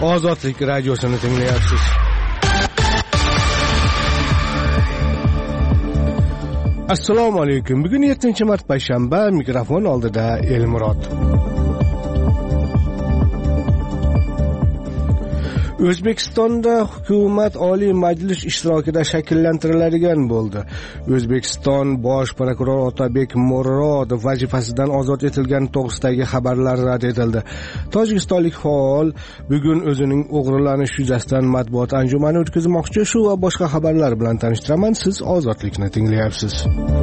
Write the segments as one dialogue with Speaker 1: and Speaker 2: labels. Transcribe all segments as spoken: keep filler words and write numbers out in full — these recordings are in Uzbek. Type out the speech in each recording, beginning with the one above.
Speaker 1: Ozodlik radiosini tinglayapsiz. Assalomu alaykum. Bugun yettinchi mart payshanba, mikrofon oldida Elmurod. O'zbekistonda hukumat Oliy Majlis ishtirokida shakllantiriladigan bo'ldi. O'zbekiston bosh prokurori Otabek Murodov vazifasidan ozod etilgani to'g'risidagi xabarlar rad etildi. Tojikistonlik faol bugun o'zining o'g'irlanish yuzasidan matbuot anjumani o'tkazmoqchi. Shu va boshqa xabarlar bilan tanishtiraman. Siz Ozodlikni tinglayapsiz.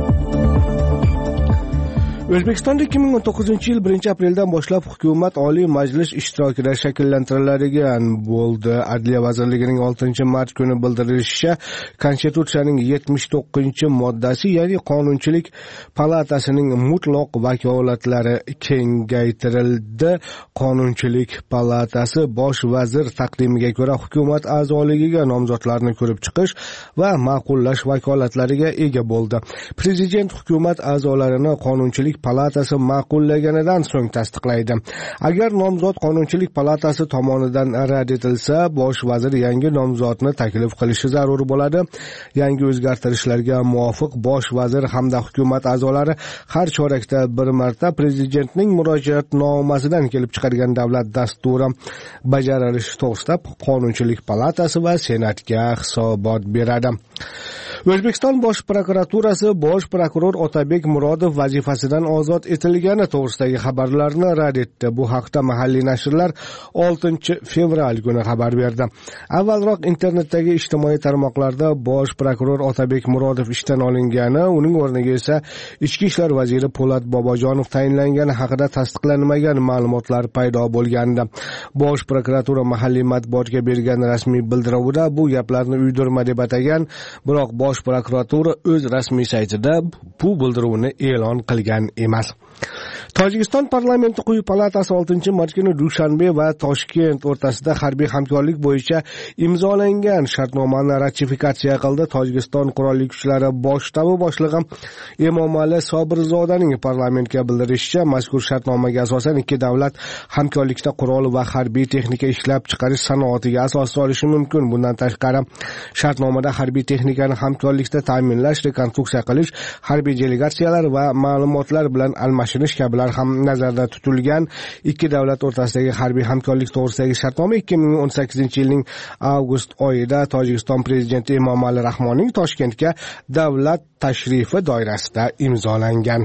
Speaker 1: O'zbekistonda ikki ming o'n to'qqizinchi yil birinchi apreldan boshlab hukumat Oliy Majlis ishtirokida shakllantiriladigan bo'ldi. Adliya vazirligining oltinchi mart kuni bildirilishicha, Konstitutsiyaning yetmish to'qqizinchi moddasi, ya'ni Qonunchilik palatasining mutlaq vakolatlari kengaytirildi. Qonunchilik palatasi bosh vazir taqdimiga ko'ra hukumat a'zoligiga nomzodlarni ko'rib chiqish va ma'qullash vakolatlariga ega bo'ldi. Prezident hukumat a'zolarini Qonunchilik palatasi ma'qullaganidan so'ng tasdiqlaydi. Agar nomzod Qonunchilik palatasi tomonidan rad etilsa, bosh vazir yangi nomzodni taklif qilishi zarur bo'ladi. Yangi o'zgartirishlarga muvofiq bosh vazir hamda hukumat a'zolari har chorakda bir marta prezidentning murojaatnomasidan kelib chiqadigan davlat dasturi bajarilishi to'g'risida Qonunchilik palatasi va Senatga hisobot beradi. O'zbekiston bosh prokuraturasi bosh prokuror Otabek Murodov vazifasidan ozod etilgani to'g'risidagi xabarlarni rad etdi. Bu haqda mahalliy nashrlar oltinchi fevral kuni xabar berdi. Avvalroq internetdagi ijtimoiy tarmoqlarda bosh prokuror Otabek Murodov ishdan olingani, uning o'rniga esa Ichki ishlar vaziri Po'lat Bobojonov tayinlangani haqida tasdiqlanmagan ma'lumotlar paydo bo'lgandi. Bosh prokuratura mahalliy matbuotga bergan rasmiy bildiruvida bu gaplarni uydirma deb atagan, biroq bosh prokuratura o'z rasmiy saytida bu bildiruvni e'lon qilgan emas. Tojikiston parlamenti quyi palatasi oltinchi mart kuni Dushanbe va Toshkent o'rtasida harbiy hamkorlik bo'yicha imzolangan shartnomani ratifikatsiya qildi. Tojikiston qurolli kuchlari bosh shtabi boshlig'i Emomali Sobirzodaning parlamentga bildirishicha, mazkur shartnomaga asosan ikki davlat hamkorlikda qurol va harbiy texnika ishlab chiqarish sanoatiga asos solishi mumkin. Bundan tashqari, shartnomada harbiy texnikani hamkorlikda ta'minlash, rekonstruksiya qilish, harbiy delegatsiyalar va ma'lumotlar bilan almashinish kabilar ham nazarda tutilgan. Ikki davlat o'rtasidagi harbiy hamkorlik to'g'risidagi shartnoma ikki ming o'n sakkizinchi yilning avgust oyida Tojikiston prezidenti Emomali Rahmonning Toshkentga davlat tashrifi doirasida imzolangan.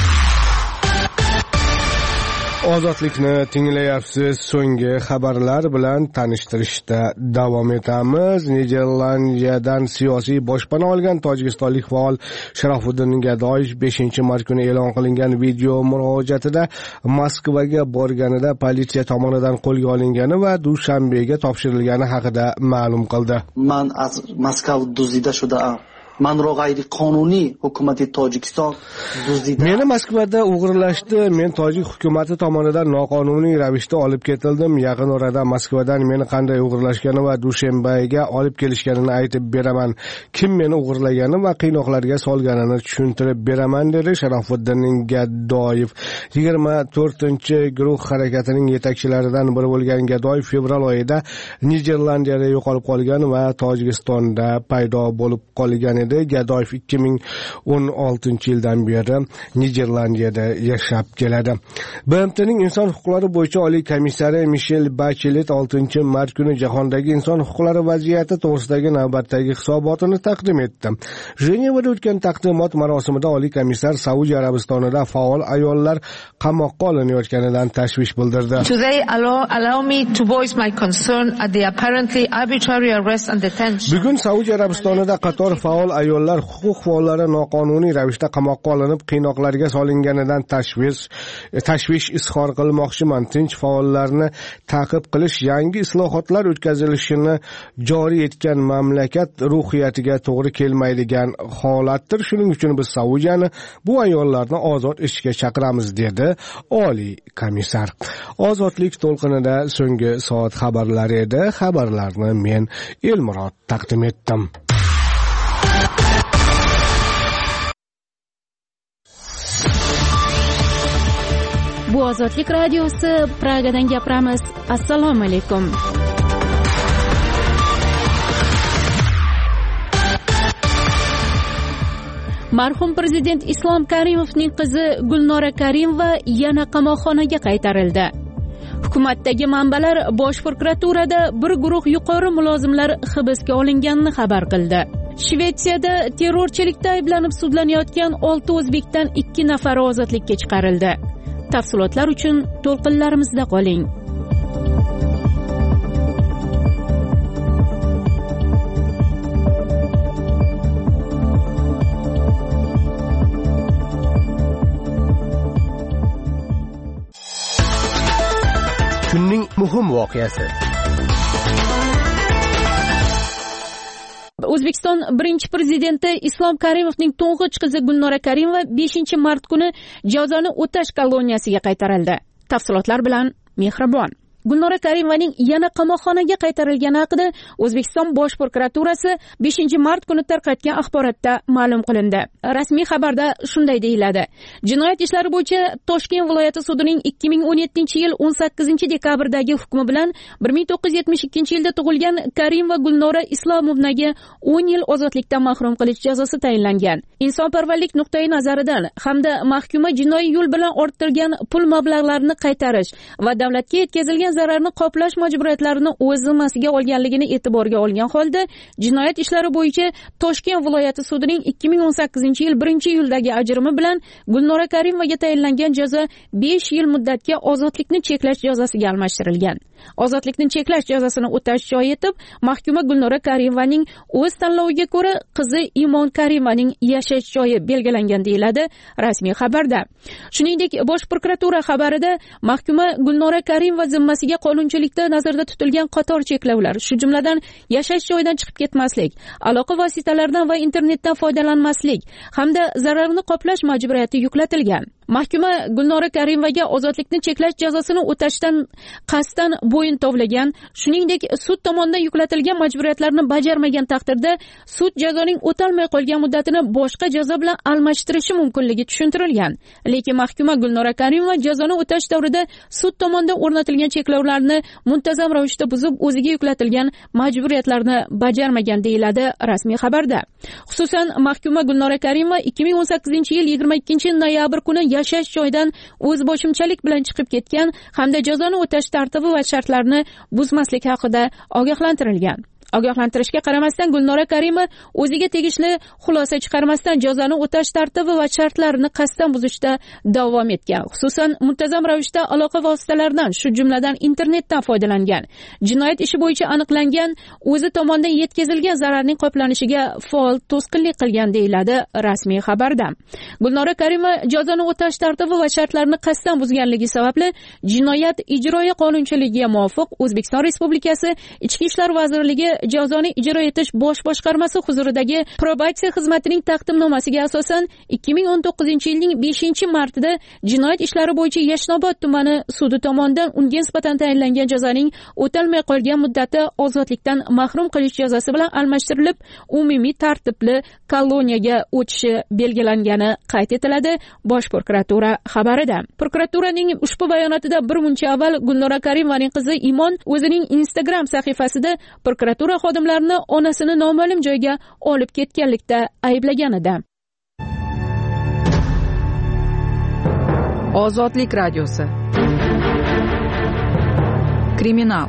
Speaker 1: Ozodlikni tinglayapsiz. So'nggi xabarlar bilan tanishtirishda davom etamiz. Niderlandiyadan siyosiy boshpana olgan tojikistonlik faol Sharofuddin Gadoyev beshinchi mart kuni e'lon qilingan video murojaatida Moskvaga borganida politsiya tomonidan qo'lga olingani va Dushanbega topshirilgani haqida ma'lum qildi.
Speaker 2: Man az Moskva duzida shudam. Man ro g'ayri qonuniy hukumati Tojikiston duzdida.
Speaker 1: Meni Moskvada o'g'irlashdi. Men tojik hukumati tomonidan noqonuniy ravishda olib ketildim. Yaqin orada Moskvadan meni qanday o'g'irlashgani va Dushanbega olib kelishganini aytib beraman. Kim meni o'g'irlagani va qiynoqlarga solganini tushuntirib beraman, dedi Sharofuddin Gadoyev. yigirma to'rtinchi guruh harakatining yetakchilaridan biri bo'lgan Gadoyev fevral oyida Niderlandiyada yo'qolib qolgan va Tojikistonda paydo bo'lib qolgan. Gadoyev ikki ming o'n oltinchi yildan beri Niderlandiyada yashab keladi. B M T'ning inson huquqlari bo'yicha oliy komissari Michelle Bachelet oltinchi mart kuni jahondagi inson huquqlari vaziyati to'g'risidagi navbatdagi hisobotini taqdim etdi. Jenevada o'tgan taqdimot marosimida oliy komissar Saudiya Arabistonida faol ayollar qamoqqa olinayotganidan tashvish bildirdi.
Speaker 3: Today allow, allow me to voice my concern at the apparently arbitrary arrest and detention.
Speaker 1: Bugun Saudiya Arabistonida qator faol ayollar huquq faollari noqonuniy ravishda qamoqqa olinib, qiynoqlarga solinganidan tashvish tashvish izhor qilmoqchiman. Tinch faollarni ta'qib qilish yangi islohotlar o'tkazilishini joriy etgan mamlakat ruhiyatiga to'g'ri kelmaydigan holatdir. Shuning uchun biz Saudiyani bu ayollarni ozod etishga chaqiramiz, dedi oliy komissar. Ozodlik to'lqinida so'nggi soat xabarlari edi. Xabarlarni men Elmurod taqdim etdim.
Speaker 4: Bu Ozodlik radiosi, Pragadan gapiramiz. Assalomu alaykum. Marhum prezident Islom Karimovning qizi Gulnora Karimova yana qamoqxonaga qaytarildi. Hukumatdagi manbalar Bosh prokuraturada bir guruh yuqori mulozimlar hibsga olinganini xabar qildi. Shvetsiyada terrorchilikda ayblanib sudlanayotgan olti o'zbekdan ikki nafari ozodlikka chiqarildi. Tafsilotlar uchun to'lqinlarimizda qoling.
Speaker 1: Kunning muhim voqeasi.
Speaker 4: O'zbekiston birinchi prezidenti Islom Karimovning to'ng'ich qizi Gulnora Karimova beshinchi mart kuni jazoni o'tash koloniyasiga qaytarildi. Tafsilotlar bilan Mehribon. Gulnora Karimovaning yana qamoqxonaga qaytarilgani haqida O'zbekiston Bosh prokuraturasi beshinchi mart kuni tarqatgan axborotda ma'lum qilindi. Rasmiy xabarda shunday deyiladi: Jinoyat ishlari bo'yicha Toshkent viloyati sudining ikki ming o'n yettinchi yil o'n sakkizinchi dekabrdagi hukmi bilan bir ming to'qqiz yuz yetmish ikkinchi yilda tug'ilgan Karimova Gulnora Islomovnaga o'n yil ozodlikdan mahrum qilish jazosi tayinlangan. Insonparvarlik nuqtai nazaridan hamda mahkuma jinoiy yo'l bilan orttirgan pul mablag'larini qaytarish va davlatga yetkazilgan zararni qoplash majburiyatlarini o'z zimmasiga olganligini e'tiborga olgan holda jinoyat ishlari bo'yicha Toshkent viloyati sudining ikki ming o'n sakkizinchi yil birinchi iyuldagi ajrimi bilan Gulnora Karimovaga tayinlangan jazo besh yil muddatga ozodlikni cheklash jazosiga almashtirilgan. Ozodlikni cheklash jazosini o'tash joyi etib, mahkuma Gulnora Karimovaning o'z tanloviga ko'ra qizi Imon Karimovaning yashash joyi belgilangan deyiladi rasmiy xabarda. Shuningdek, Bosh prokuratura xabarida mahkuma Gulnora Karimova zimmasiga qonunchilikda nazarda tutilgan qator cheklovlar, shu jumladan yashash joyidan chiqib ketmaslik, aloqa vositalaridan va internetdan foydalanmaslik hamda zararni qoplash majburiyati yuklatilgan. Mahkuma Gulnora Karimovaga ozodlikni cheklash jazosini o'tashdan qasddan bo'yin tovlagan, shuningdek sud tomonidan yuklatilgan majburiyatlarni bajarmagan taqdirda sud jazoning o'talmay qolgan muddatini boshqa jazo bilan almashtirishi mumkinligi tushuntirilgan. Lekin mahkuma Gulnora Karimova jazoni o'tash davrida sud tomonidan o'rnatilgan cheklovlarni muntazam ravishda buzib, o'ziga yuklatilgan majburiyatlarni bajarmagan deyiladi rasmiy xabarda. Xususan, mahkuma Gulnora Karimova ikki ming o'n sakkizinchi yil yigirma ikkinchi noyabr kuni yashash joyidan o'zboshimchalik bilan chiqib ketgan hamda jazoni o'tash tartibi va shartlarini buzmaslik haqida ogohlantirilgan. Ogohlantirishga qaramasdan Gulnora Karimova o'ziga tegishli xulosa chiqarmasdan jazoni o'tash tartibi va shartlarini qasddan buzishda davom etgan. Xususan, muntazam ravishda aloqa vositalaridan, shu jumladan internetdan foydalangan. Jinoyat ishi bo'yicha aniqlangan o'zi tomonidan yetkazilgan zararning qoplanishiga faol to'sqinlik qilgan deyiladi rasmiy xabarda. Gulnora Karimova jazoni o'tash tartibi va shartlarini qasddan buzganligi sababli Jinoyat ijroiya qonunchiligiga muvofiq O'zbekiston Respublikasi Ichki ishlar vazirligi jazoni ijro etish bosh boshqarmasi huzuridagi probatsiya xizmatining taqdimnomasiga asosan ikki ming o'n to'qqizinchi yilning beshinchi martida Jinoyat ishlari bo'yicha Yashnobod tumani sudi tomonidan unga nisbatan tayinlangan jazoning o'talmay qolgan muddati ozodlikdan mahrum qilish jazosi bilan almashtirilib, umumiy tartibli koloniyaga o'tishi belgilangani qayd etiladi Bosh prokuratura xabarida. Prokuraturaning ushbu bayonotida bir muncha avval Gulnora Karimovaning qizi Imon o'zining Instagram sahifasida prokuratura xodimlarini onasini noma'lum joyga olib ketganlikda ayblagan edi.
Speaker 5: Ozodlik radiosi. Kriminal.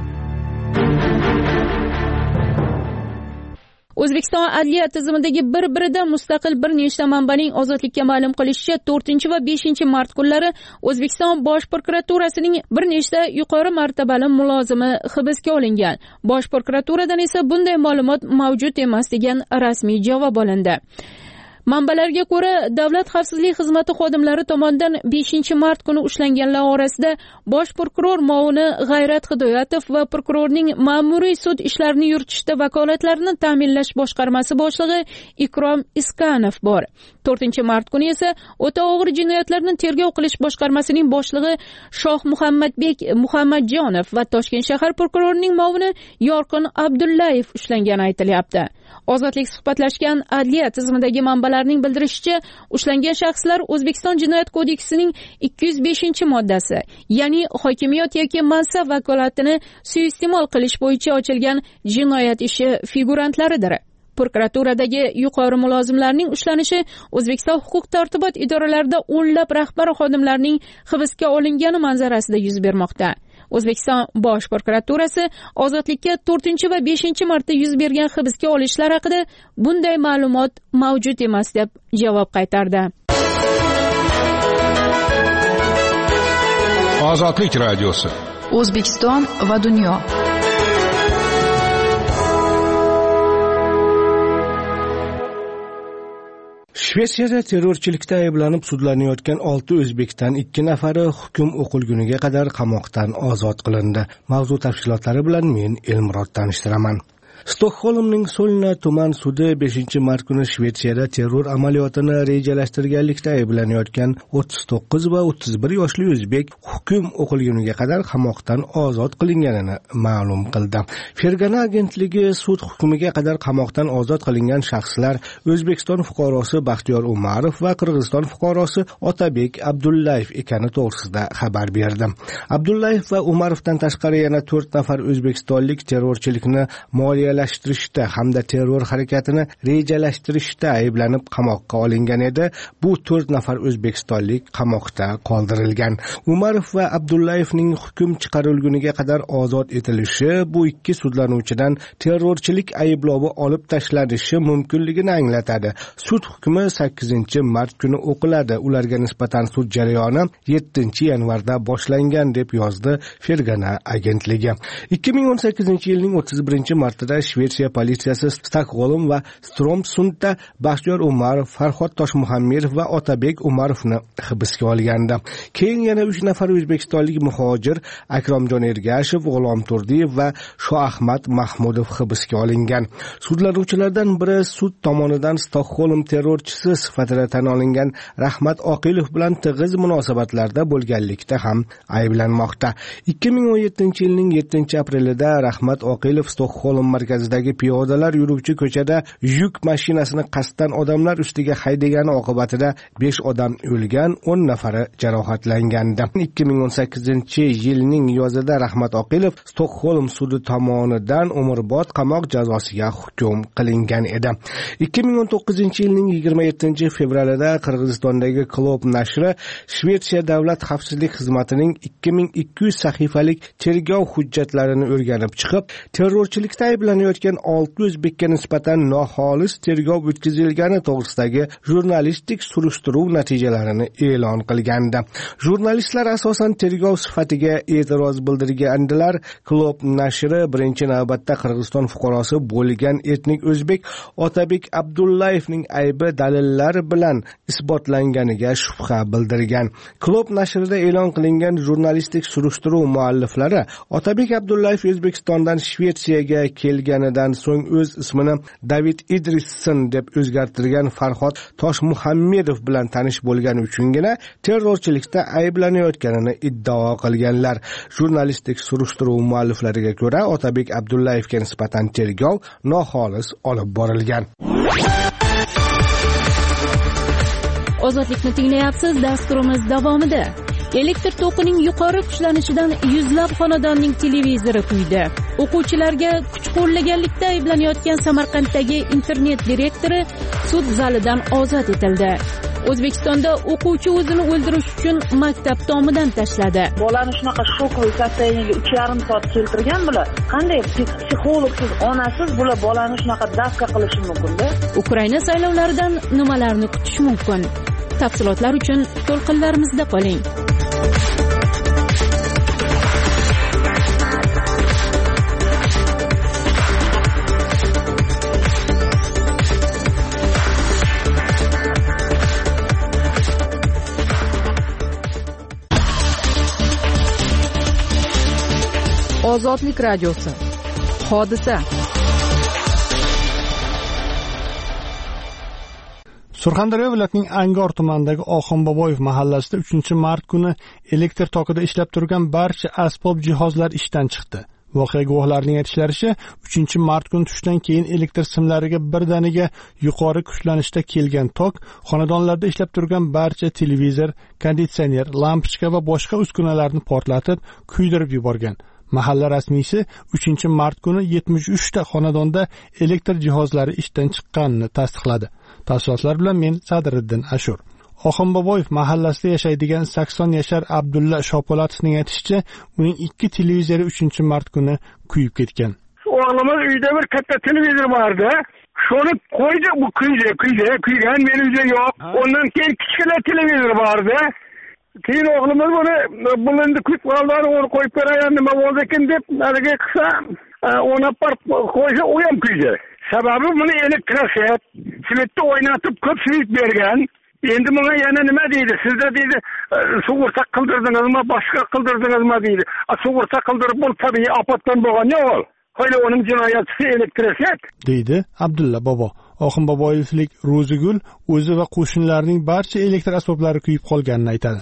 Speaker 4: O'zbekiston adliya tizimidagi bir-biridan mustaqil bir nechta manbaning ozodlikka ma'lum qilishicha to'rtinchi va beshinchi mart kunlari O'zbekiston Bosh prokuraturasining bir nechta yuqori martabali mulozimi hibsga olingan. Bosh prokuraturadan esa bunday ma'lumot mavjud emas degan rasmiy javob olindi. Manbalarga ko'ra, Davlat xavfsizlik xizmati xodimlari tomonidan beshinchi mart kuni ushlanganlar orasida bosh prokuror muovini G'ayrat Hidoyatov va prokurorning ma'muriy sud ishlarini yuritishda vakolatlarini ta'minlash boshqarmasi boshlig'i Ikrom Iskanov bor. to'rtinchi mart kuni esa o'ta og'ir jinoyatlarni tergov qilish boshqarmasining boshlig'i Shoh Muhammadbek Muhammadjonov va Toshkent shahar prokurorining muovini Yorqin Abdullayev ushlangani aytilyapti. Ozodlik suhbatlashgan adliya tizimidagi manbalarning bildirishicha, ushlangan shaxslar O'zbekiston Jinoyat kodeksining ikki yuz beshinchi moddasi, ya'ni hokimiyat yoki mansab vakolatini suiiste'mol qilish bo'yicha ochilgan jinoyat ishi figurantlaridir. Prokuraturadagi yuqori mulozimlarning ushlanishi O'zbekiston huquq-tartibot idoralarida o'nlab rahbar xodimlarning hibsga olingani manzarasida yuz bermoqda. O'zbekiston Bosh prokuraturasi ozodlikka to'rtinchi va beshinchi marta yuz bergan hibsga olishlar haqida bunday ma'lumot mavjud emas deb javob qaytardi.
Speaker 6: Ozodlik radiosi.
Speaker 5: O'zbekiston va dunyo.
Speaker 1: Shvetsiyada terrorchilikda ayblanib sudlanayotgan olti o'zbekdan ikki nafari hukm o'qilguniga qadar qamoqdan ozod qilindi. Mavzu tafsilotlari bilan men Elmurod tanishtiraman. Stokholmning Solna tuman sudi beshinchi mart kuni Shvetsiyada terror amaliyotini rejalashtirganlikda ayblanayotgan o'ttiz to'qqiz va o'ttiz bir yoshli o'zbek hukm o'qilguniga qadar qamoqdan ozod qilinganini ma'lum qildi. Fergana agentligi sud hukmiga qadar qamoqdan ozod qilingan shaxslar O'zbekiston fuqarosi Baxtiyor Umarov va Qirg'iziston fuqarosi Otabek Abdullayev ekani to'g'risida xabar berdi. Abdullayev va Umarovdan tashqari yana to'rt nafar o'zbekistonlik terrorchilikni moliya lashtirishda hamda terror harakatini rejalashtirishda ayblanib qamoqqa olingan edi. Bu to'rt nafar o'zbekistonlik qamoqda qoldirilgan. Umarov va Abdullayevning hukm chiqarilguniga qadar ozod etilishi bu ikki sudlanuvchidan terrorchilik ayblovi olib tashlanishi mumkinligini anglatadi. Sud hukmi sakkizinchi mart kuni o'qiladi. Ularga nisbatan sud jarayoni yettinchi yanvarda boshlangan deb yozdi Fergana agentligi. ikki ming o'n sakkizinchi yilning o'ttiz birinchi martida Shvetsiya politsiyasi Stokholm va Stromsundda Baxtiyor Umarov, Farhod Toshmuhammedov va Otabek Umarovni hibsga olgandi. Keyin yana uch nafar o'zbekistonlik muhojir Akromjon Ergashev, G'ulom Turdiyev va Shoahmad Mahmudov hibsga olingan. Sudlanuvchilardan biri sud tomonidan Stokholm terrorchisi sifatida tan olingan Rahmat Oqilov bilan tig'iz munosabatlarda bo'lganlikda ham ayblanmoqda. ikki ming o'n yettinchi yilning yettinchi aprelida Rahmat Oqilov Stokholm markazidagi piyodalar yuruvchi ko'chada yuk mashinasini qasddan odamlar ustiga haydagani oqibatida besh odam o'lgan, o'n nafari jarohatlangandi. ikki ming o'n sakkizinchi yilning yozida Rahmat Oqilov Stokholm sudi tomonidan umrbod qamoq jazosiga hukm qilingan edi. ikki ming o'n to'qqizinchi yilning yigirma yettinchi fevralida Qirg'izistondagi Klop nashri Shvetsiya davlat xavfsizlik xizmatining ikki ming ikki yuz sahifalik tergov hujjatlarini o'rganib chiqib, terrorchilikda ayblanayotgan olti o'zbekka nisbatan noxolis tergov o'tkazilgani to'g'risidagi jurnalistik surishtiruv natijalarini e'lon qilgandi. Jurnalistlar asosan tergov sifatiga e'tiroz bildirgandilar. Klop nashri birinchi navbatda Qirg'iziston fuqarosi bo'lgan etnik o'zbek Otabek Abdullayevning aybi dalillar bilan isbotlanganiga shubha bildirgan. Klop nashrida e'lon qilingan jurnalistik surishtiruv mualliflari Otabek Abdullayev O'zbekistondan Shvetsiyaga kelganidan so'ng o'z ismini David Idrisson deb o'zgartirgan Farhod Toshmuhammedov bilan tanish bo'lgani uchungina terrorchilikda ayblanayotganini iddao qilganlar. Jurnalistik surishtiruv mualliflariga ko'ra, Otabek Abdullayevga nisbatan tergov noxolis olib borilgan.
Speaker 4: Ozodlikni tinglayapsiz. Dasturimiz davomida elektr tokining yuqori kuchlanishidan yuzlab xonadonning televizori kuydi. O'quvchilarga kuch qo'llaganlikda ayblanayotgan Samarqanddagi internet direktori sud zalidan ozod etildi. O'zbekistonda o'quvchi o'zini o'ldirish uchun maktab tomidan tashladi.
Speaker 7: Bolani shunaqa shokli sostoyaniga uch yarim soat keltirgan bular. Qanday psixologsiz, onasiz bular bolani shunaqa davka qilishi mumkin-da?
Speaker 4: Ukraina saylovlaridan nimalarni kutish mumkin? Tafsilotlar uchun to'lqinlarimizda qoling.
Speaker 5: Ozodlik radiosi. Hodisa.
Speaker 8: Surxondaryo viloyatining Angor tumanidagi Oxunboboyev mahallasida uchinchi mart kuni elektr tokida ishlab turgan barcha asbob jihozlar ishdan chiqdi. Voqea guvohlarining aytishlaricha, uchinchi mart kuni tushdan keyin elektr simlariga birdaniga yuqori kuchlanishda kelgan tok xonadonlarda ishlab turgan barcha televizor, konditsioner, lampochka va boshqa uskunalarni portlatib, kuydirib yuborgan. Mahalla rasmiysi uchinchi mart kuni yetmish uch ta xonadonda elektr jihozlari ishdan chiqqanini tasdiqladi. Tafsilotlar bilan men Sadriddin Ashur. Oxunboboyev mahallasida yashaydigan sakson yashar Abdulla Shopolatovning aytishicha, uning ikki televizori uchinchi mart kuni kuyib ketgan.
Speaker 6: O'g'limiz uyda bir katta televizor bordi. Shuni qo'ydi, bu kuydi, kuydi, kuygan, men uyda yo'q. Ondan keyin kichkina televizor bordi. Keyin o'g'limiz buni bulindi kuyib qoldi, uni qo'yib beraman, nima bo'ldi ekan deb, nariga qilsa, ona par qo'ysa, u ham kuydi. Sababi buni elektroshet, svetni o'ynatib ko'p svet bergan. Endi bunga yana nima deydi? Sizda deydi, sug'urta qildirdingizmi, boshqa qildirdingizmi deydi. Sug'urta qildirib bo'l, tabiiy ofatdan bo'lgan yo'q. Qo'yli uning jinoyati elektroshet
Speaker 8: deydi Abdulla bobo. Oxunboboyevlik Ro'zigul o'zi va qo'shnilarining barcha elektr asboblari kuyib qolganini aytadi.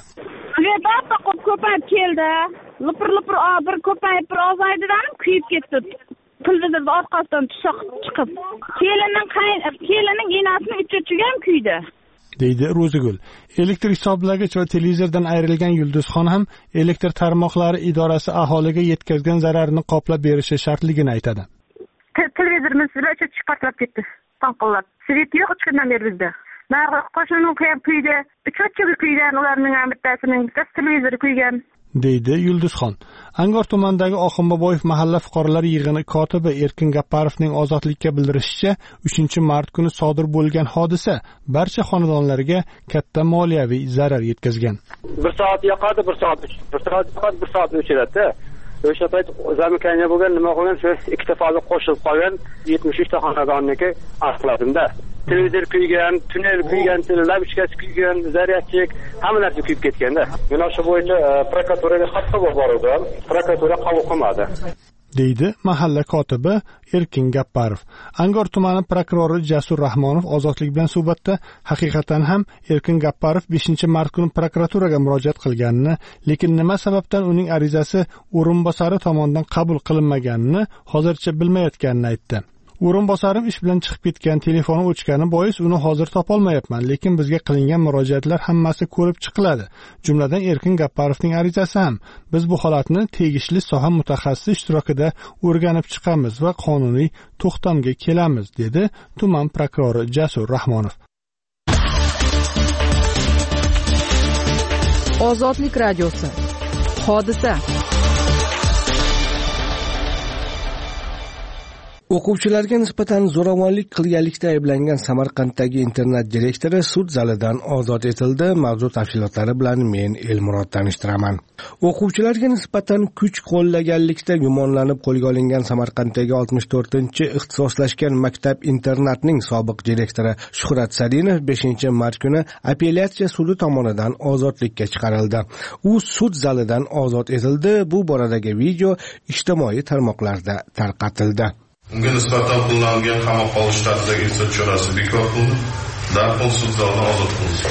Speaker 7: Uyda ko'payib keldi. Lipir-lipir bir ko'payib bir ozaydidan kuyib ketdi. Televizorda orqasidan tushoq chiqib. Kelinning kelining enasining uch-uchiga ham kuydi.
Speaker 8: deydi Ro'zigul. Elektr hisoblagich va televizordan ayrilgan Yulduzxon ham elektr tarmoqlari idorasi aholiga yetkazgan zararni qoplab berishi shartligini aytadi.
Speaker 7: Televizorimiz bilan chiqarib ketdi. Tanqillab. Svet yo'q uch kundan beri bizda. Narga qo'shnining qo'yib kuydi. uch-uchiga kuygan, ularning ham bittasining bittasi televizori kuygan. deydi Yulduzxon. Angor tumanidagi Oxunboboyev mahalla fuqarolar yig'ini kotibi Erkin Gapparovning Ozodlikka bildirishicha, uchinchi mart kuni sodir bo'lgan hodisa barcha xonadonlarga katta moliyaviy zarar yetkazgan.
Speaker 9: bir soat yoqadi, bir soat bir soat yoqadi, bir soat o'chiradi. O'sha payt zamikanya bo'lgan, nima qilgan, shu ikkita faza qo'shilib qolgan yetmish uch ta xonadonniki aniqladim-da. Televizor kuygan, tunnel kuygan, lampochkasi kuygan, zaryadchik, hamma narsa kuyib ketganda. Men o'sha bo'yicha prokuraturaga xat qilib bordim. Prokuratura qabul qilmadi.
Speaker 8: deydi mahalla kotibi Erkin Gapparov. Angor tumani prokurori Jasur Rahmonov Ozodlik bilan suhbatda haqiqatan ham Erkin Gapparov beshinchi mart kuni prokuraturaga murojaat qilganini, lekin nima sababdan uning arizasi o'rinbosari tomonidan qabul qilinmaganini hozircha bilmayotganini aytdi. O'rinbosarim ish bilan chiqib ketgan, telefoni o'chgani bois uni hozir topolmayapman, lekin bizga qilingan murojaatlar hammasi ko'rib chiqiladi. Jumladan Erkin Gapparovning arizasi ham. Biz bu holatni tegishli soha mutaxassisi ishtirokida o'rganib chiqamiz va qonuniy to'xtamga kelamiz, dedi tuman prokurori Jasur Rahmonov.
Speaker 5: Ozodlik radiosi. Hodisa.
Speaker 1: O'quvchilarga nisbatan zo'ravonlik qilganlikda ayblangan Samarqanddagi internat direktori sud zalidan ozod etildi. Mavzu tafsilotlari bilan men Elmurod tanishtiraman. O'quvchilarga nisbatan kuch qo'llaganlikda gumonlanib qo'lga olingan Samarqanddagi oltmish to'rtinchi ixtisoslashgan maktab internatning sobiq direktori Shuhrat Sadinov beshinchi mart kuni apellyatsiya sudi tomonidan ozodlikka chiqarildi. U sud zalidan ozod etildi. Bu boradagi video ijtimoiy tarmoqlarda tarqatildi.
Speaker 10: Unga nisbatan qo'llangan qamoq qolish tartibidagi ehtiyot chorasi bekor qilindi. Darhol sud zalidan ozod qilindi.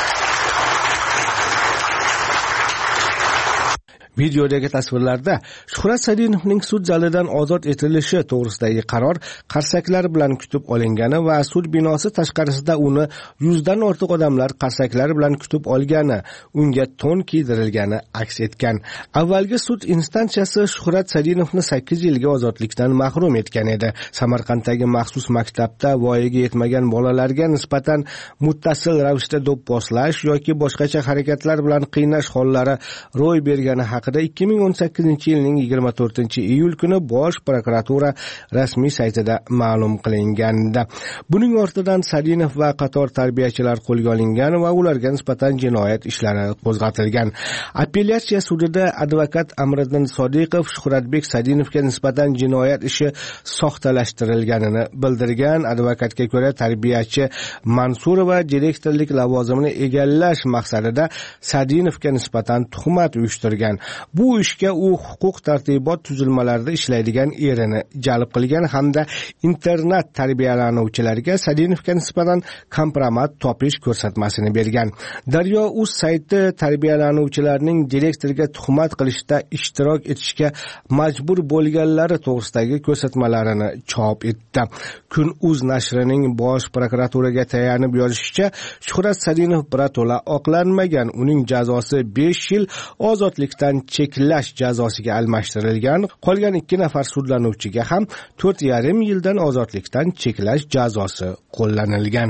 Speaker 1: Videodagi tasvirlarda Shuhrat Sadinovning sud zalidan ozod etilishi to'g'risidagi qaror qarsaklar bilan kutib olingani va sud binosi tashqarisida uni yuzdan ortiq odamlar qarsaklar bilan kutib olgani, unga to'n kiydirilgani aks etgan. Avvalgi sud instansiyasi Shuhrat Sadinovni sakkiz yilga ozodlikdan mahrum etgan edi. Samarqanddagi maxsus maktabda voyaga yetmagan bolalarga nisbatan muttasil ravishda do'pposlash yoki boshqacha harakatlar bilan qiynash hollari ro'y bergani ikki ming o'n sakkizinchi yilning yigirma to'rtinchi iyul kuni Bosh prokuratura rasmiy saytida ma'lum qilingandi. Buning ortidan Sadinov va qator tarbiyachilar qo'lga olingan va ularga nisbatan jinoyat ishlari qo'zg'atilgan. Apellyatsiya sudida advokat Amriddin Sodiqov Shuhratbek Sadinovga nisbatan jinoyat ishi soxtalashtirilganini bildirgan. Advokatga ko'ra, tarbiyachi Mansurova direktorlik lavozimini egallash maqsadida Sadinovga nisbatan tuhmat uyushtirgan. Bu ishga u huquq tartibot tuzilmalarida ishlaydigan erini jalb qilgan hamda internat tarbiyalanuvchilariga Sadinovga nisbatan kompromat topish ko'rsatmasini bergan. Daryo.uz sayti tarbiyalanuvchilarning direktorga tuhmat qilishda ishtirok etishga majbur bo'lganlari to'g'risidagi ko'rsatmalarini chop etdi. Kun.uz nashrining Bosh prokuraturaga tayanib yozishicha, Shuhrat Sadinov birato'la oqlanmagan. Uning jazosi besh yil ozodlikdan cheklash jazosiga almashtirilgan. Qolgan ikki nafar sudlanuvchiga ham to'rt yarim yildan ozodlikdan cheklash jazosi qo'llanilgan.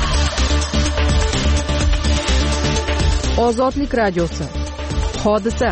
Speaker 5: Ozodlik radiosi. Hodisa.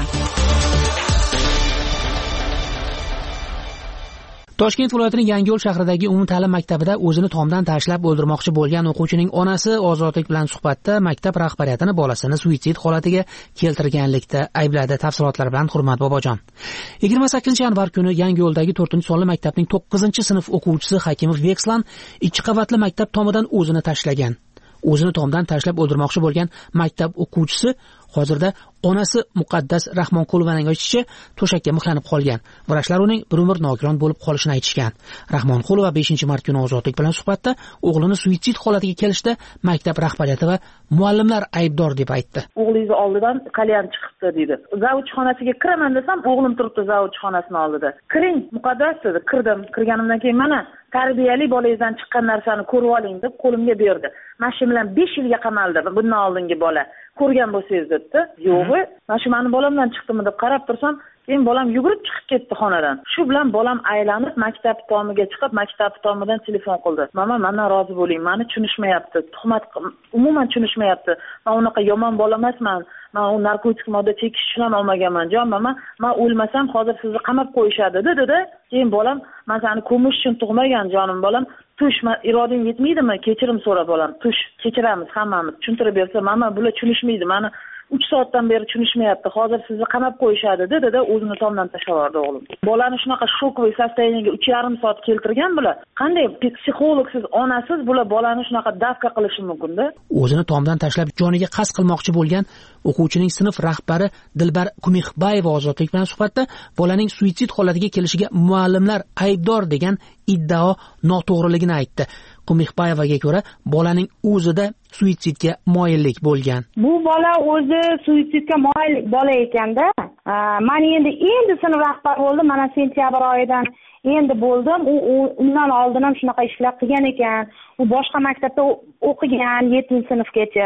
Speaker 11: Toshkent viloyatining Yangiyo'l shahridagi umumta'lim maktabida o'zini tomdan tashlab o'ldirmoqchi bo'lgan o'quvchining onasi Ozodlik bilan suhbatda maktab rahbariyatini bolasini suitsid holatiga keltirganlikda aybladi. Tafsilotlar bilan Hurmat Bobojon. yigirma sakkizinchi yanvar kuni Yangiyo'ldagi to'rtinchi sonli maktabning to'qqizinchi sinf o'quvchisi Hakimov Vekslan ikki qavatli maktab tomidan o'zini tashlagan. O'zini tomdan tashlab o'ldirmoqchi bo'lgan maktab o'quvchisi hozirda onasi Muqaddas Rahmonqulovaning aytishicha to'shakka mixlanib qolgan. Vrachlar uning bir umr nogiron bo'lib qolishini aytishgan. Rahmonqulova beshinchi mart kuni Ozodlik bilan suhbatda o'g'lini suitsid holatiga kelishda maktab rahbariyati va muallimlar aybdor deb aytdi.
Speaker 12: O'g'lingiz oldidan qaliyan chiqibdi dedi. Zavod xonasiga kiraman desam, o'g'lim turibdi zavod xonasini oldida. Kiring, Muqaddas dedi. Kirdim. Kirganimdan keyin mana tarbiyali bolangizdan chiqqan narsani ko'rib oling deb qo'limga berdi. Mana shu bilan besh yilga qamaldi. Bundan oldingi bola ko'rgan bo'lsangiz dedi. Yo'q, mana shu meni bolamdan chiqdimi deb qarab tursam, keyin bolam yugurib chiqib ketdi xonadan. Shu bilan bolam aylanib maktab tomiga chiqib, maktab tomidan telefon qildi. Mama, mendan rozi bo'ling, meni tushunishmayapti. Tuhmat umuman tushunishmayapti. Men unaqa yomon bola emasman. Men u narkotik modda chekish uchun olmaganman. Jon mama, men o'lmasam hozir sizni qamab qo'yishadi dedi-da. Keyin bolam, men seni ko'mish uchun tug'magan jonim bolam. Tush, iroding yetmaydimi? Kechirim so'ra bolam. Tush, kechiramiz hammamiz. Tushuntirib bersa, mama, bular tushunishmaydi. Meni uch soatdan beri tushunishmayapti. Hozir sizni qamab qo'yishadi dedi-da, o'zini tomdan tashlab yubordi o'g'lim. Bolani shunaqa shokovoy состояниеga uch yarim soat keltirgan bular. Qanday psixologsiz, onasiz bular bolani shunaqa davka qilishi mumkin-da?
Speaker 11: O'zini tomdan tashlab joniga qasd qilmoqchi bo'lgan o'quvchining sinf rahbari Dilbar Kumixbayeva Ozodlik bilan suhbatda bolaning suitsid holatiga kelishiga muallimlar aybdor degan iddao noto'g'riligini aytdi. Kumixbayevaga ko'ra, bolaning o'zida suitsidga moyillik bo'lgan.
Speaker 13: Bu bola o'zi suitsidga moyil bola ekanda, men endi endi sinf rahbar bo'ldim, mana sentyabr oyidan endi bo'ldim. U undan oldin ham shunaqa ishlar qilgan ekan. U boshqa maktabda o'qigan, yettinchi sinfgacha.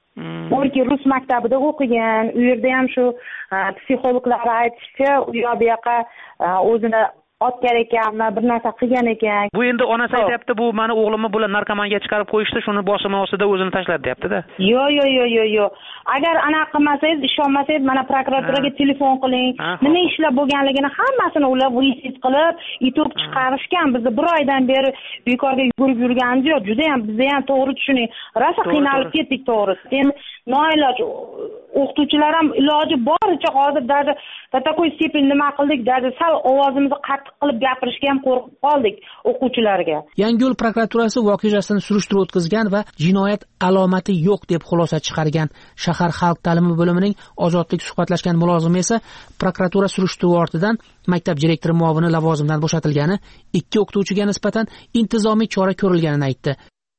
Speaker 13: O'rki rus maktabida o'qigan. U yerda ham shu psixologlar aytishicha, u yoqda yoqqa o'zini otgan ekanmi, bir narsa qilgan ekan.
Speaker 11: Bu endi onasi aytayapti, bu meni o'g'limni bular narkomanga chiqarib qo'yishdi, shuni boshim ostida o'zini tashladi deyapti-da.
Speaker 13: Yo'q, yo'q, yo'q, yo'q, yo'q. Agar anaqa qilmasangiz, ishonmasangiz, mana prokuraturaga telefon qiling. Nima ishlar bo'lganligini hammasini ular vizit qilib, yutib chiqarishgan. Biz bir oydan beri bekorga yugurib yurganimiz yo'q. Juda ham bizda ham to'g'ri tushuning. Rosa qiynalib ketdik to'g'risi. Endi noiloj o'qituvchilar ham iloji boricha hozir даже до такой степени nima qildik, даже sal ovozimizni qattiq qilib gapirishga ham qo'rqib qoldik o'quvchilarga.
Speaker 11: Yangiyo'l prokuraturasi voqea yuzasidan surishtiruv o'tkazgan va jinoyat alomati yo'q deb xulosa chiqargan. Shahar xalq ta'limi bo'limining Ozodlik suhbatlashgan mulozimi esa prokuratura surishtiruvi ortidan maktab direktori muovini lavozimidan bo'shatilgani, ikki o'qituvchiga nisbatan intizomiy chora ko'rilganini aytdi.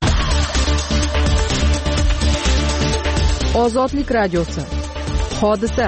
Speaker 5: Ozodlik radiosi. Hodisa.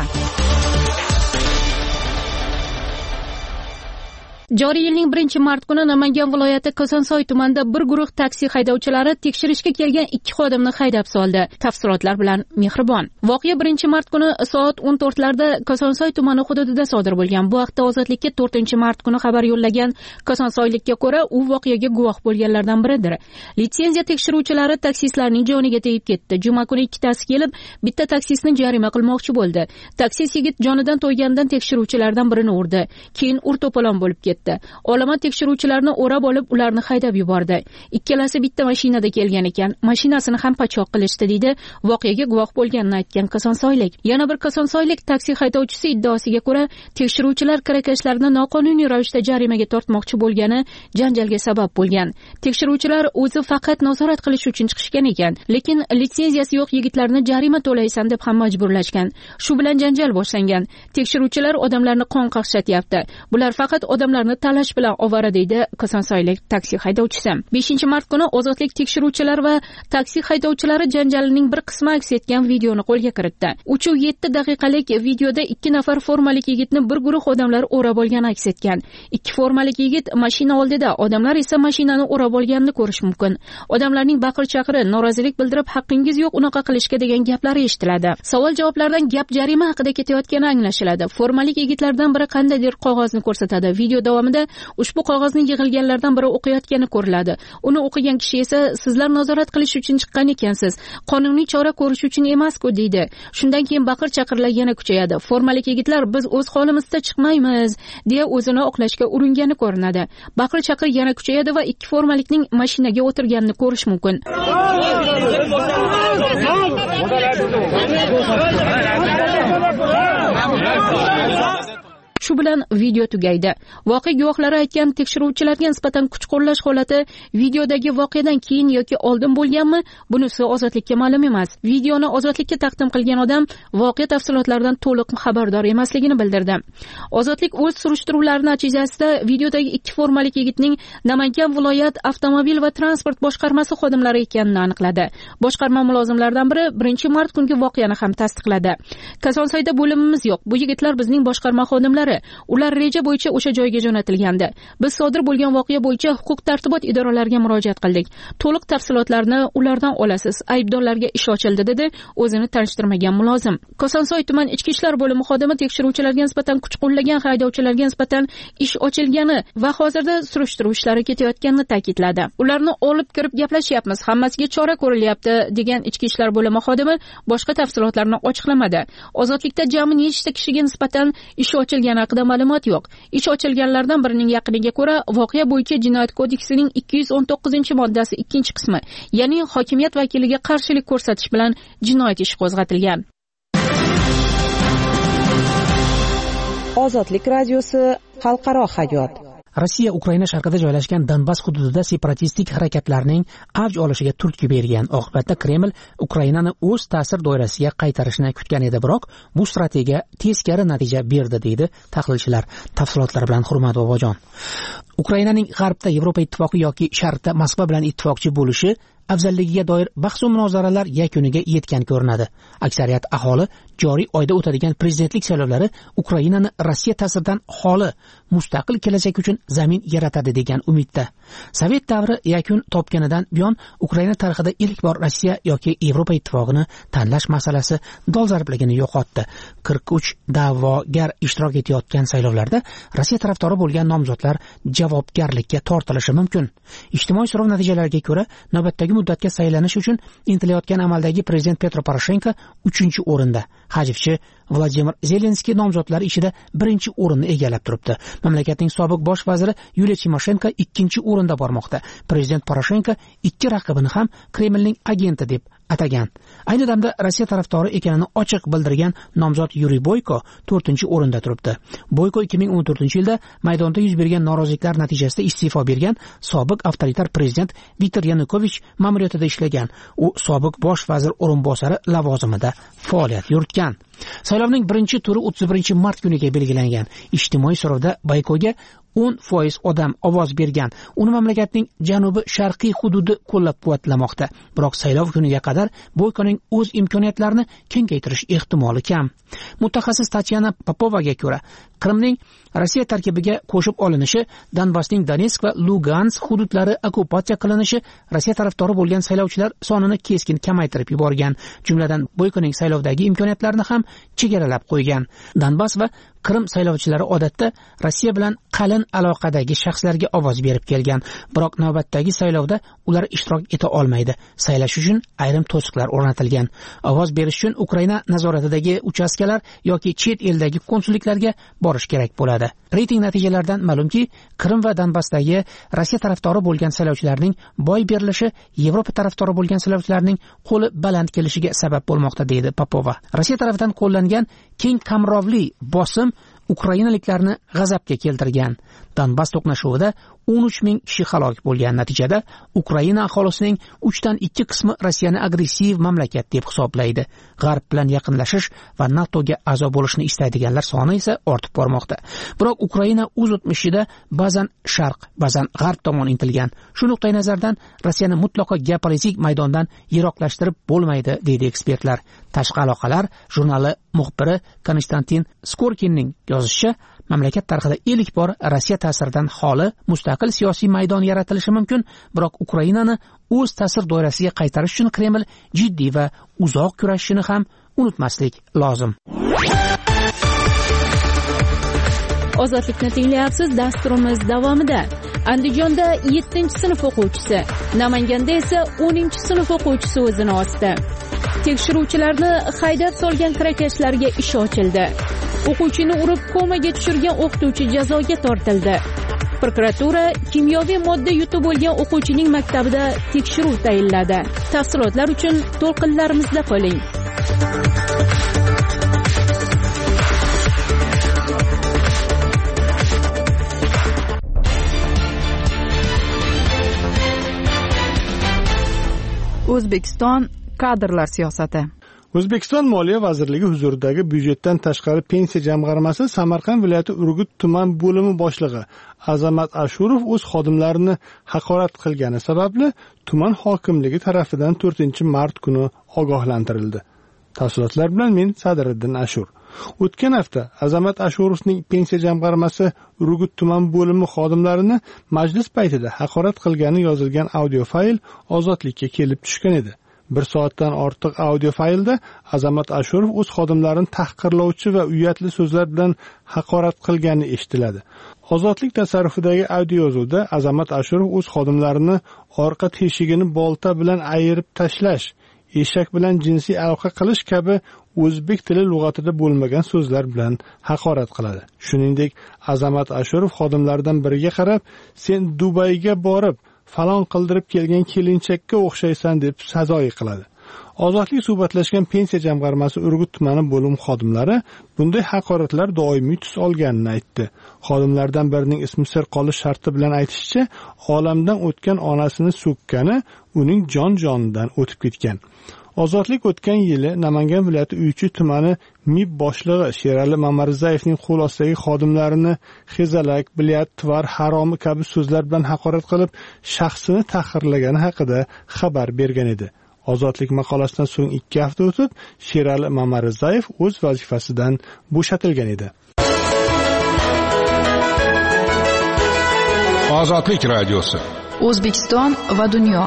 Speaker 4: Joriy yilning birinchi mart kuni Namangan viloyati Kosonsoy tumanida bir guruh taksi haydovchilari tekshirishga kelgan ikki xodimni haydab soldi. Tafsilotlar bilan Mehribon. Voqea birinchi mart kuni soat o'n to'rtlarda Kosonsoy tumani hududida sodir bo'lgan. Bu haqda Ozodlikka to'rtinchi mart kuni xabar yo'llagan Kosonsoylikka ko'ra, u voqeaga guvoh bo'lganlardan biridir. Litsenziya tekshiruvchilari taksistlarning joniga tegib ketdi. Juma kuni ikkitasi kelib, bitta taksistni jarima qilmoqchi bo'ldi. Taksist yigit jonidan to'ygandan tekshiruvchilardan birini urdi. Keyin ur-to'polon bo'lib ketdi. Olomon tekshiruvchilarni o'rab olib, ularni haydab yubordi. Ikkalasi bitta mashinada kelgan ekan. Mashinasini ham pachoq qilishdi deydi voqeaga guvoh bo'lganini aytgan Kosonsoylik. Yana bir Kosonsoylik taksi haydovchisi iddaosiga ko'ra, tekshiruvchilar kirakashlarni noqonuniy ravishda jarimaga tortmoqchi bo'lgani janjalga sabab bo'lgan. Tekshiruvchilar o'zi faqat nazorat qilish uchun chiqishgan ekan, lekin litsenziyasi yo'q yigitlarni jarima to'laysan deb ham majburlashgan. Shu bilan janjal boshlangan. Tekshiruvchilar odamlarni qon qaqshatyapti. Bular faqat odamlar yo'llarni talash bilan ovora, deydi kosonsoylik taksi haydovchisi. beshinchi mart kuni ozodlik tekshiruvchilar va taksi haydovchilari janjalining bir qismi aks etgan videoni qo'lga kiritdi. uch yetti daqiqalik videoda ikki nafar formalik yigitni bir guruh odamlar o'rab olgani aks etgan. Ikki formalik yigit mashina oldida, odamlar esa mashinani o'rab olganini ko'rish mumkin. Odamlarning baqir-chaqiri, norozilik bildirib, haqqingiz yo'q unaqa qilishga degan gaplari eshitiladi. Savol-javoblardan gap jarima haqida ketayotgani anglashiladi. Formalik yigitlardan biri qandaydir qog'ozni ko'rsatadi. Video davomida ushbu qog'ozni yig'ilganlardan biri o'qiyotgani ko'riladi. Uni o'qigan kishi esa sizlar nazorat qilish uchun chiqqan ekansiz, qonuniy chora ko'rish uchun emas-ku, deydi. Shundan keyin baqir-chaqirlar yana kuchayadi. Formalik yigitlar biz o'z holimizda chiqmaymiz deya o'zini oqlashga uringani ko'rinadi. Baqir-chaqir yana kuchayadi va ikki formalikning mashinaga o'tirganini ko'rish mumkin. Shu bilan video tugaydi. Voqea guvohlari aytgan tekshiruvchilarga nisbatan kuch qo'llash holati videodagi voqeadan keyin yoki oldin bo'lganmi, bunisi ozodlikka ma'lum emas. Videoni ozodlikka taqdim qilgan odam voqea tafsilotlaridan to'liq xabardor emasligini bildirdi. Ozodlik o'z surishtiruvlari natijasida videodagi ikki formalik yigitning Namangan viloyat avtomobil va transport boshqarmasi xodimlari ekanini aniqladi. Boshqarma mulozimlaridan biri birinchi mart kungi voqeani ham tasdiqladi. Kosonsoyda bo'limimiz yo'q. Bu yigitlar bizning boshqarma xodimlari. Ular reja bo'yicha o'sha joyga jo'natilgandi. Biz sodir bo'lgan voqea bo'yicha huquq-tartibot idoralariga murojaat qildik. To'liq tafsilotlarni ulardan olasiz. Aybdorlarga ish ochildi, dedi o'zini tanishtirmagan mulozim. Kosonsoy tuman ichki ishlar bo'limi xodimi tekshiruvchilarga nisbatan kuch qo'llagan haydovchilarga nisbatan ish ochilgani va hozirda surishtiruv ishlari ketayotganini ta'kidladi. Ularni olib kirib gaplashyapmiz, hammasiga chora ko'rilyapti, degan ichki ishlar bo'limi xodimi boshqa tafsilotlarni ochiqlamadi. Ozodlikda jami nechta kishiga nisbatan ish ochilgani haqida ma'lumot yo'q. Ish ochilganlardan birining yaqiniga ko'ra, voqea bo'yicha Jinoyat kodeksining ikki yuz o'n to'qqizinchi moddasi ikkinchi qismi, ya'ni hokimiyat vakiliga qarshilik ko'rsatish bilan jinoyat ishi qo'zg'atilgan.
Speaker 5: Ozodlik radiosi xalqaro hayot.
Speaker 11: Rossiya Ukraina sharqida joylashgan Donbass hududida separatistik harakatlarning avj olishiga turtki bergan. Oqibatda Kreml Ukrainani o'z ta'sir doirasiga qaytarishni kutgan edi, biroq bu strategiya teskari natija berdi, deydi tahlilchilar. Tafsilotlar bilan Hurmat Bobojon. Ukrainaning g'arbda Yevropa ittifoqi yoki sharqda Moskva bilan ittifoqchi bo'lishi afzalligiga doir bahs va munozaralar yakuniga yetgan ko'rinadi. Aksariyat aholi joriy oyda o'tadigan prezidentlik saylovlari Ukrainani Rossiya ta'siridan xoli mustaqil kelajak uchun zamin yaratadi degan umidda. Sovet davri yakun topganidan buyon Ukraina tarixida ilk bor Rossiya yoki Yevropa ittifoqini tanlash masalasi dolzarbligini yo'qotdi. qirq uch da'vogar ishtirok etayotgan saylovlarda Rossiya tarafdori bo'lgan nomzodlar javobgarlikka tortilishi mumkin. Ijtimoiy so'rov natijalariga ko'ra, navbatdagi muddatga saylanish uchun intilayotgan amaldagi prezident Petro Poroshenko uchinchi o'rinda. Hajivchi Vladimir Zelenskiy nomzodlar ichida birinchi o'rinni egallab turibdi. Mamlakatning sobiq bosh vaziri Yuliya Timoshenko ikkinchi o'rinda bormoqda. Prezident Poroshenko ikki raqibini ham Kremlning agenti deb atagan. Ayni damda Rossiya tarafdori ekanini ochiq bildirgan nomzod Yuriy Boyko to'rtinchi o'rinda turibdi. Boyko ikki ming o'n to'rtinchi yilda maydonda yuz bergan noroziliklar natijasida iste'fo bergan sobiq avtoritar prezident Viktor Yanukovich ma'muriyatida ishlagan. U sobiq bosh vazir o'rinbosari lavozimida faoliyat yuritgan. Saylovning birinchi turi o'ttiz birinchi mart kuniga belgilangan. Ijtimoiy so'rovda Boykoga o'n foiz odam ovoz bergan. Uni mamlakatning janubi sharqiy hududi qo'llab-quvvatlamoqda. Biroq saylov kuniga qadar Boykoning o'z imkoniyatlarini kengaytirish ehtimoli kam. Mutaxassis Tatyana Popovaga ko'ra, Qrimning Rossiya tarkibiga qo'shib olinishi, Donbassning Donetsk va Lugansk hududlari okkupatsiya qilinishi Rossiya tarafdori bo'lgan saylovchilar sonini keskin kamaytirib yuborgan. Jumladan Boykoning saylovdagi imkoniyatlarini ham chegaralab qo'ygan. Donbass va Qrim saylovchilari odatda Rossiya bilan qalin aloqadagi shaxslarga ovoz berib kelgan, biroq navbatdagi saylovda ular ishtirok eta olmaydi. Saylash uchun ayrim to'siqlar o'rnatilgan. Ovoz berish uchun Ukraina nazoratidagi uchastkalar yoki chet eldagi konsulliklarga borish kerak bo'ladi. Reyting natijalaridan ma'lumki, Qrim va Donbassdagi Rossiya tarafdori bo'lgan saylovchilarning boy berilishi Yevropa tarafdori bo'lgan saylovchilarning qo'li baland kelishiga sabab bo'lmoqda, deydi Popova. Rossiya tomonidan qo'llangan keng qamrovli bosim Ukrainaliklarni g'azabga keltirgan. Donbass to'qnashuvida o'n uch ming kishi halok bo'lgan. Natijada Ukraina aholisining uchdan ikki qismi Rossiyani agressiv mamlakat deb hisoblaydi. G'arb bilan yaqinlashish va NATOga a'zo bo'lishni istaydiganlar soni esa ortib bormoqda. Biroq Ukraina o'z o'tmishida ba'zan sharq, ba'zan g'arb tomon intilgan. Shu nuqtai nazardan Rossiyani mutlaqo geopolitik maydondan yiroqlashtirib bo'lmaydi, deydi ekspertlar. Tashqi aloqalar jurnali muxbiri Konstantin Skorkinning yozishicha, mamlakat tarixida ilk bor Rossiya ta'siridan xoli mustaqil siyosiy maydon yaratilishi mumkin, biroq Ukrainani o'z ta'sir doirasiga qaytarish uchun Kreml jiddiy va uzoq kurashishini ham unutmaslik lozim.
Speaker 4: Ozodlikni tinglayapsiz. Dasturimiz davomida Andijonda yettinchi sinf o'quvchisi, Namanganda esa o'ninchi sinf o'quvchisi o'zini osdi. Tekshiruvchilarni haydab solgan kirakashlarga ish ochildi. O'quvchini urib komaga tushirgan o'qituvchi jazoga tortildi. Prokuratura kimyoviy modda yutib olgan o'quvchining maktabida tekshiruv tayinladi. Tafsilotlar uchun to'lqinlarimizda qoling.
Speaker 5: O'zbekiston kadrlar siyosati.
Speaker 8: O'zbekiston Moliya vazirligi huzuridagi byudjetdan tashqari pensiya jamg'armasi Samarqand viloyati Urgut tuman bo'limi boshlig'i Azamat Ashurov o'z xodimlarini haqorat qilgani sababli tuman hokimligi tarafidan to'rtinchi mart kuni ogohlantirildi. Tafsilotlar bilan men Sadiriddin Ashur. O'tgan hafta Azamat Ashurovning pensiya jamg'armasi Urgut tuman bo'limi xodimlarini majlis paytida haqorat qilgani yozilgan audio fayl ozodlikka kelib tushgan edi. Bir soatdan ortiq audio faylda Azamat Ashurov o'z xodimlarini tahqirlovchi va uyatli so'zlar bilan haqorat qilgani eshitiladi. Ozodlik tasarrufidagi audio yozuvda Azamat Ashurov o'z xodimlarini orqa teshigini bolta bilan ayirib tashlash, eshak bilan jinsiy aloqa qilish kabi o'zbek tili lug'atida bo'lmagan so'zlar bilan haqorat qiladi. Shuningdek, Azamat Ashurov xodimlaridan biriga qarab, "Sen Dubayga borib falon qildirib kelgan kelinchakka o'xshaysan" deb sazoyi qiladi. Ozodlik suhbatlashgan pensiya jamg'armasi Urgut tumani bo'lim xodimlari bunday haqoratlar doimiy tus olganini aytdi. Xodimlardan birining ismi sir qolish sharti bilan aytishicha, olamdan o'tgan onasini so'kkani uning jon-jonidan o'tib ketgan. Ozodlik o'tgan yili Namangan viloyati Uychi tumani M I B boshlig'i Sherali Mamarizayevning qo'l ostidagi xodimlarini xezalak, bilyat, tvar, haromi kabi so'zlar bilan haqorat qilib, shaxsini tahqirlagani haqida xabar bergan edi. Ozodlik maqolasidan so'ng ikki hafta o'tib, Sherali Mamarizayev o'z vazifasidan bo'shatilgan edi.
Speaker 14: Ozodlik radiosi.
Speaker 5: O'zbekiston va dunyo.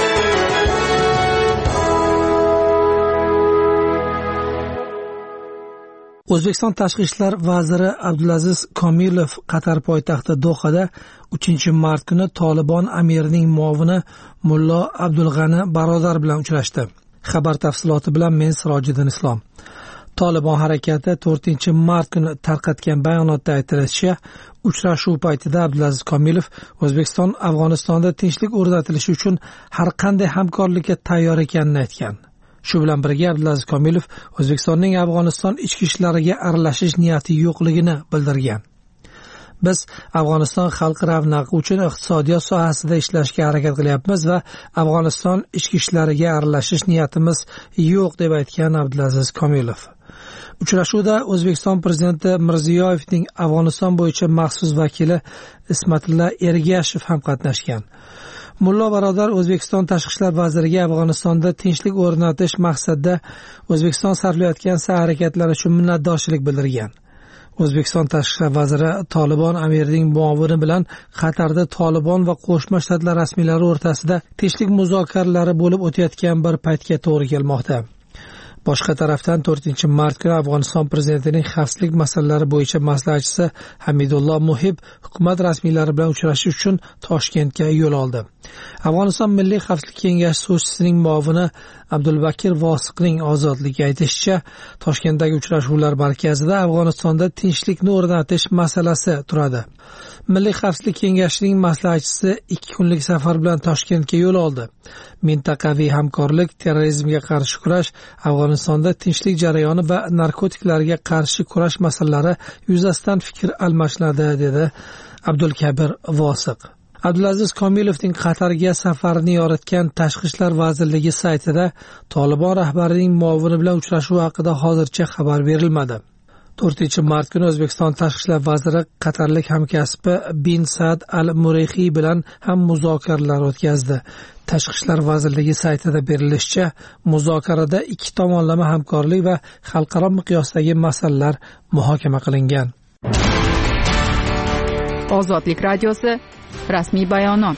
Speaker 15: O'zbekiston tashqi ishlar vaziri Abdulaziz Komilov Qatar poytaxti Dohada uchinchi mart kuni Tolibon amirining muovini Mullo Abdulg'ani Barodar bilan uchrashdi. Xabar tafsiloti bilan men Sirojiddin Islom. Tolibon harakati to'rtinchi mart kuni tarqatgan bayonotda aytilishicha, uchrashuv paytida Abdulaziz Komilov O'zbekiston Afg'onistonda tinchlik o'rnatilishi uchun har qanday hamkorlikka tayyor ekanini aytgan. Shu bilan birga Abdulaziz Komilov O'zbekistonning Afg'oniston ichki ishlariga aralashish niyati yo'qligini bildirgan. Biz Afg'oniston xalqi ravnaqi uchun iqtisodiyot sohasida ishlashga harakat qilyapmiz va Afg'oniston ichki ishlariga aralashish niyatimiz yo'q deb aytgan Abdulaziz Komilov. Uchrashuvda O'zbekiston prezidenti Mirziyoyevning Afg'oniston bo'yicha maxsus vakili Ismatilla Ergashev ham qatnashgan. Mullo Barodar O'zbekiston tashqi ishlar vaziriga Afg'onistonda tinchlik o'rnatish maqsadida O'zbekiston sarflayotgan sa'y-harakatlari uchun minnatdorchilik bildirgan. O'zbekiston tashqi ishlar vaziri Tolibon amirining muovini bilan Qatarda Tolibon va Qo'shma Shtatlar rasmiylari o'rtasida tinchlik muzokaralari bo'lib o'tayotgan bir paytga to'g'ri kelmoqda. Boshqa tarafdan to'rtinchi mart kuni Afg'oniston prezidentining xavfsizlik masalalari bo'yicha maslahatchisi Hamidulloh Muhib hukumat rasmiylari bilan uchrashish uchun Toshkentga yo'l oldi. Afg'oniston Milliy xavfsizlik kengashi so'zchisining muovini Abdulbakir Vosiqning ozodligi aytishicha, Toshkentdagi uchrashuvlar markazida Afg'onistonda tinchlikni o'rnatish masalasi turadi. Milliy xavfsizlik kengashining maslahatchisi ikki kunlik safar bilan Toshkentga yo'l oldi. Mintaqaviy hamkorlik, terrorizmga qarshi kurash, Afg'onistonda tinchlik jarayoni va narkotiklarga qarshi kurash masalalari yuzasidan fikr almashinadi, dedi Abdulkabir Vosiq. Abdulaziz Komilovning Qatarga safarini yoritgan Tashqi ishlar vazirligi saytida Tolibon rahbarining muovini bilan uchrashuvi haqida hozircha xabar berilmadi. to'rtinchi mart kuni O'zbekiston Tashqi ishlar vaziri qatarlik hamkasbi bin Saad al-Murayhi bilan ham muzokaralar o'tkazdi. Tashqi ishlar vazirligi saytida berilishicha, muzokarada ikki tomonlama hamkorlik va xalqaro miqyosdagi masalalar muhokama qilingan.
Speaker 5: Ozodlik radiosi rasmiy bayonot.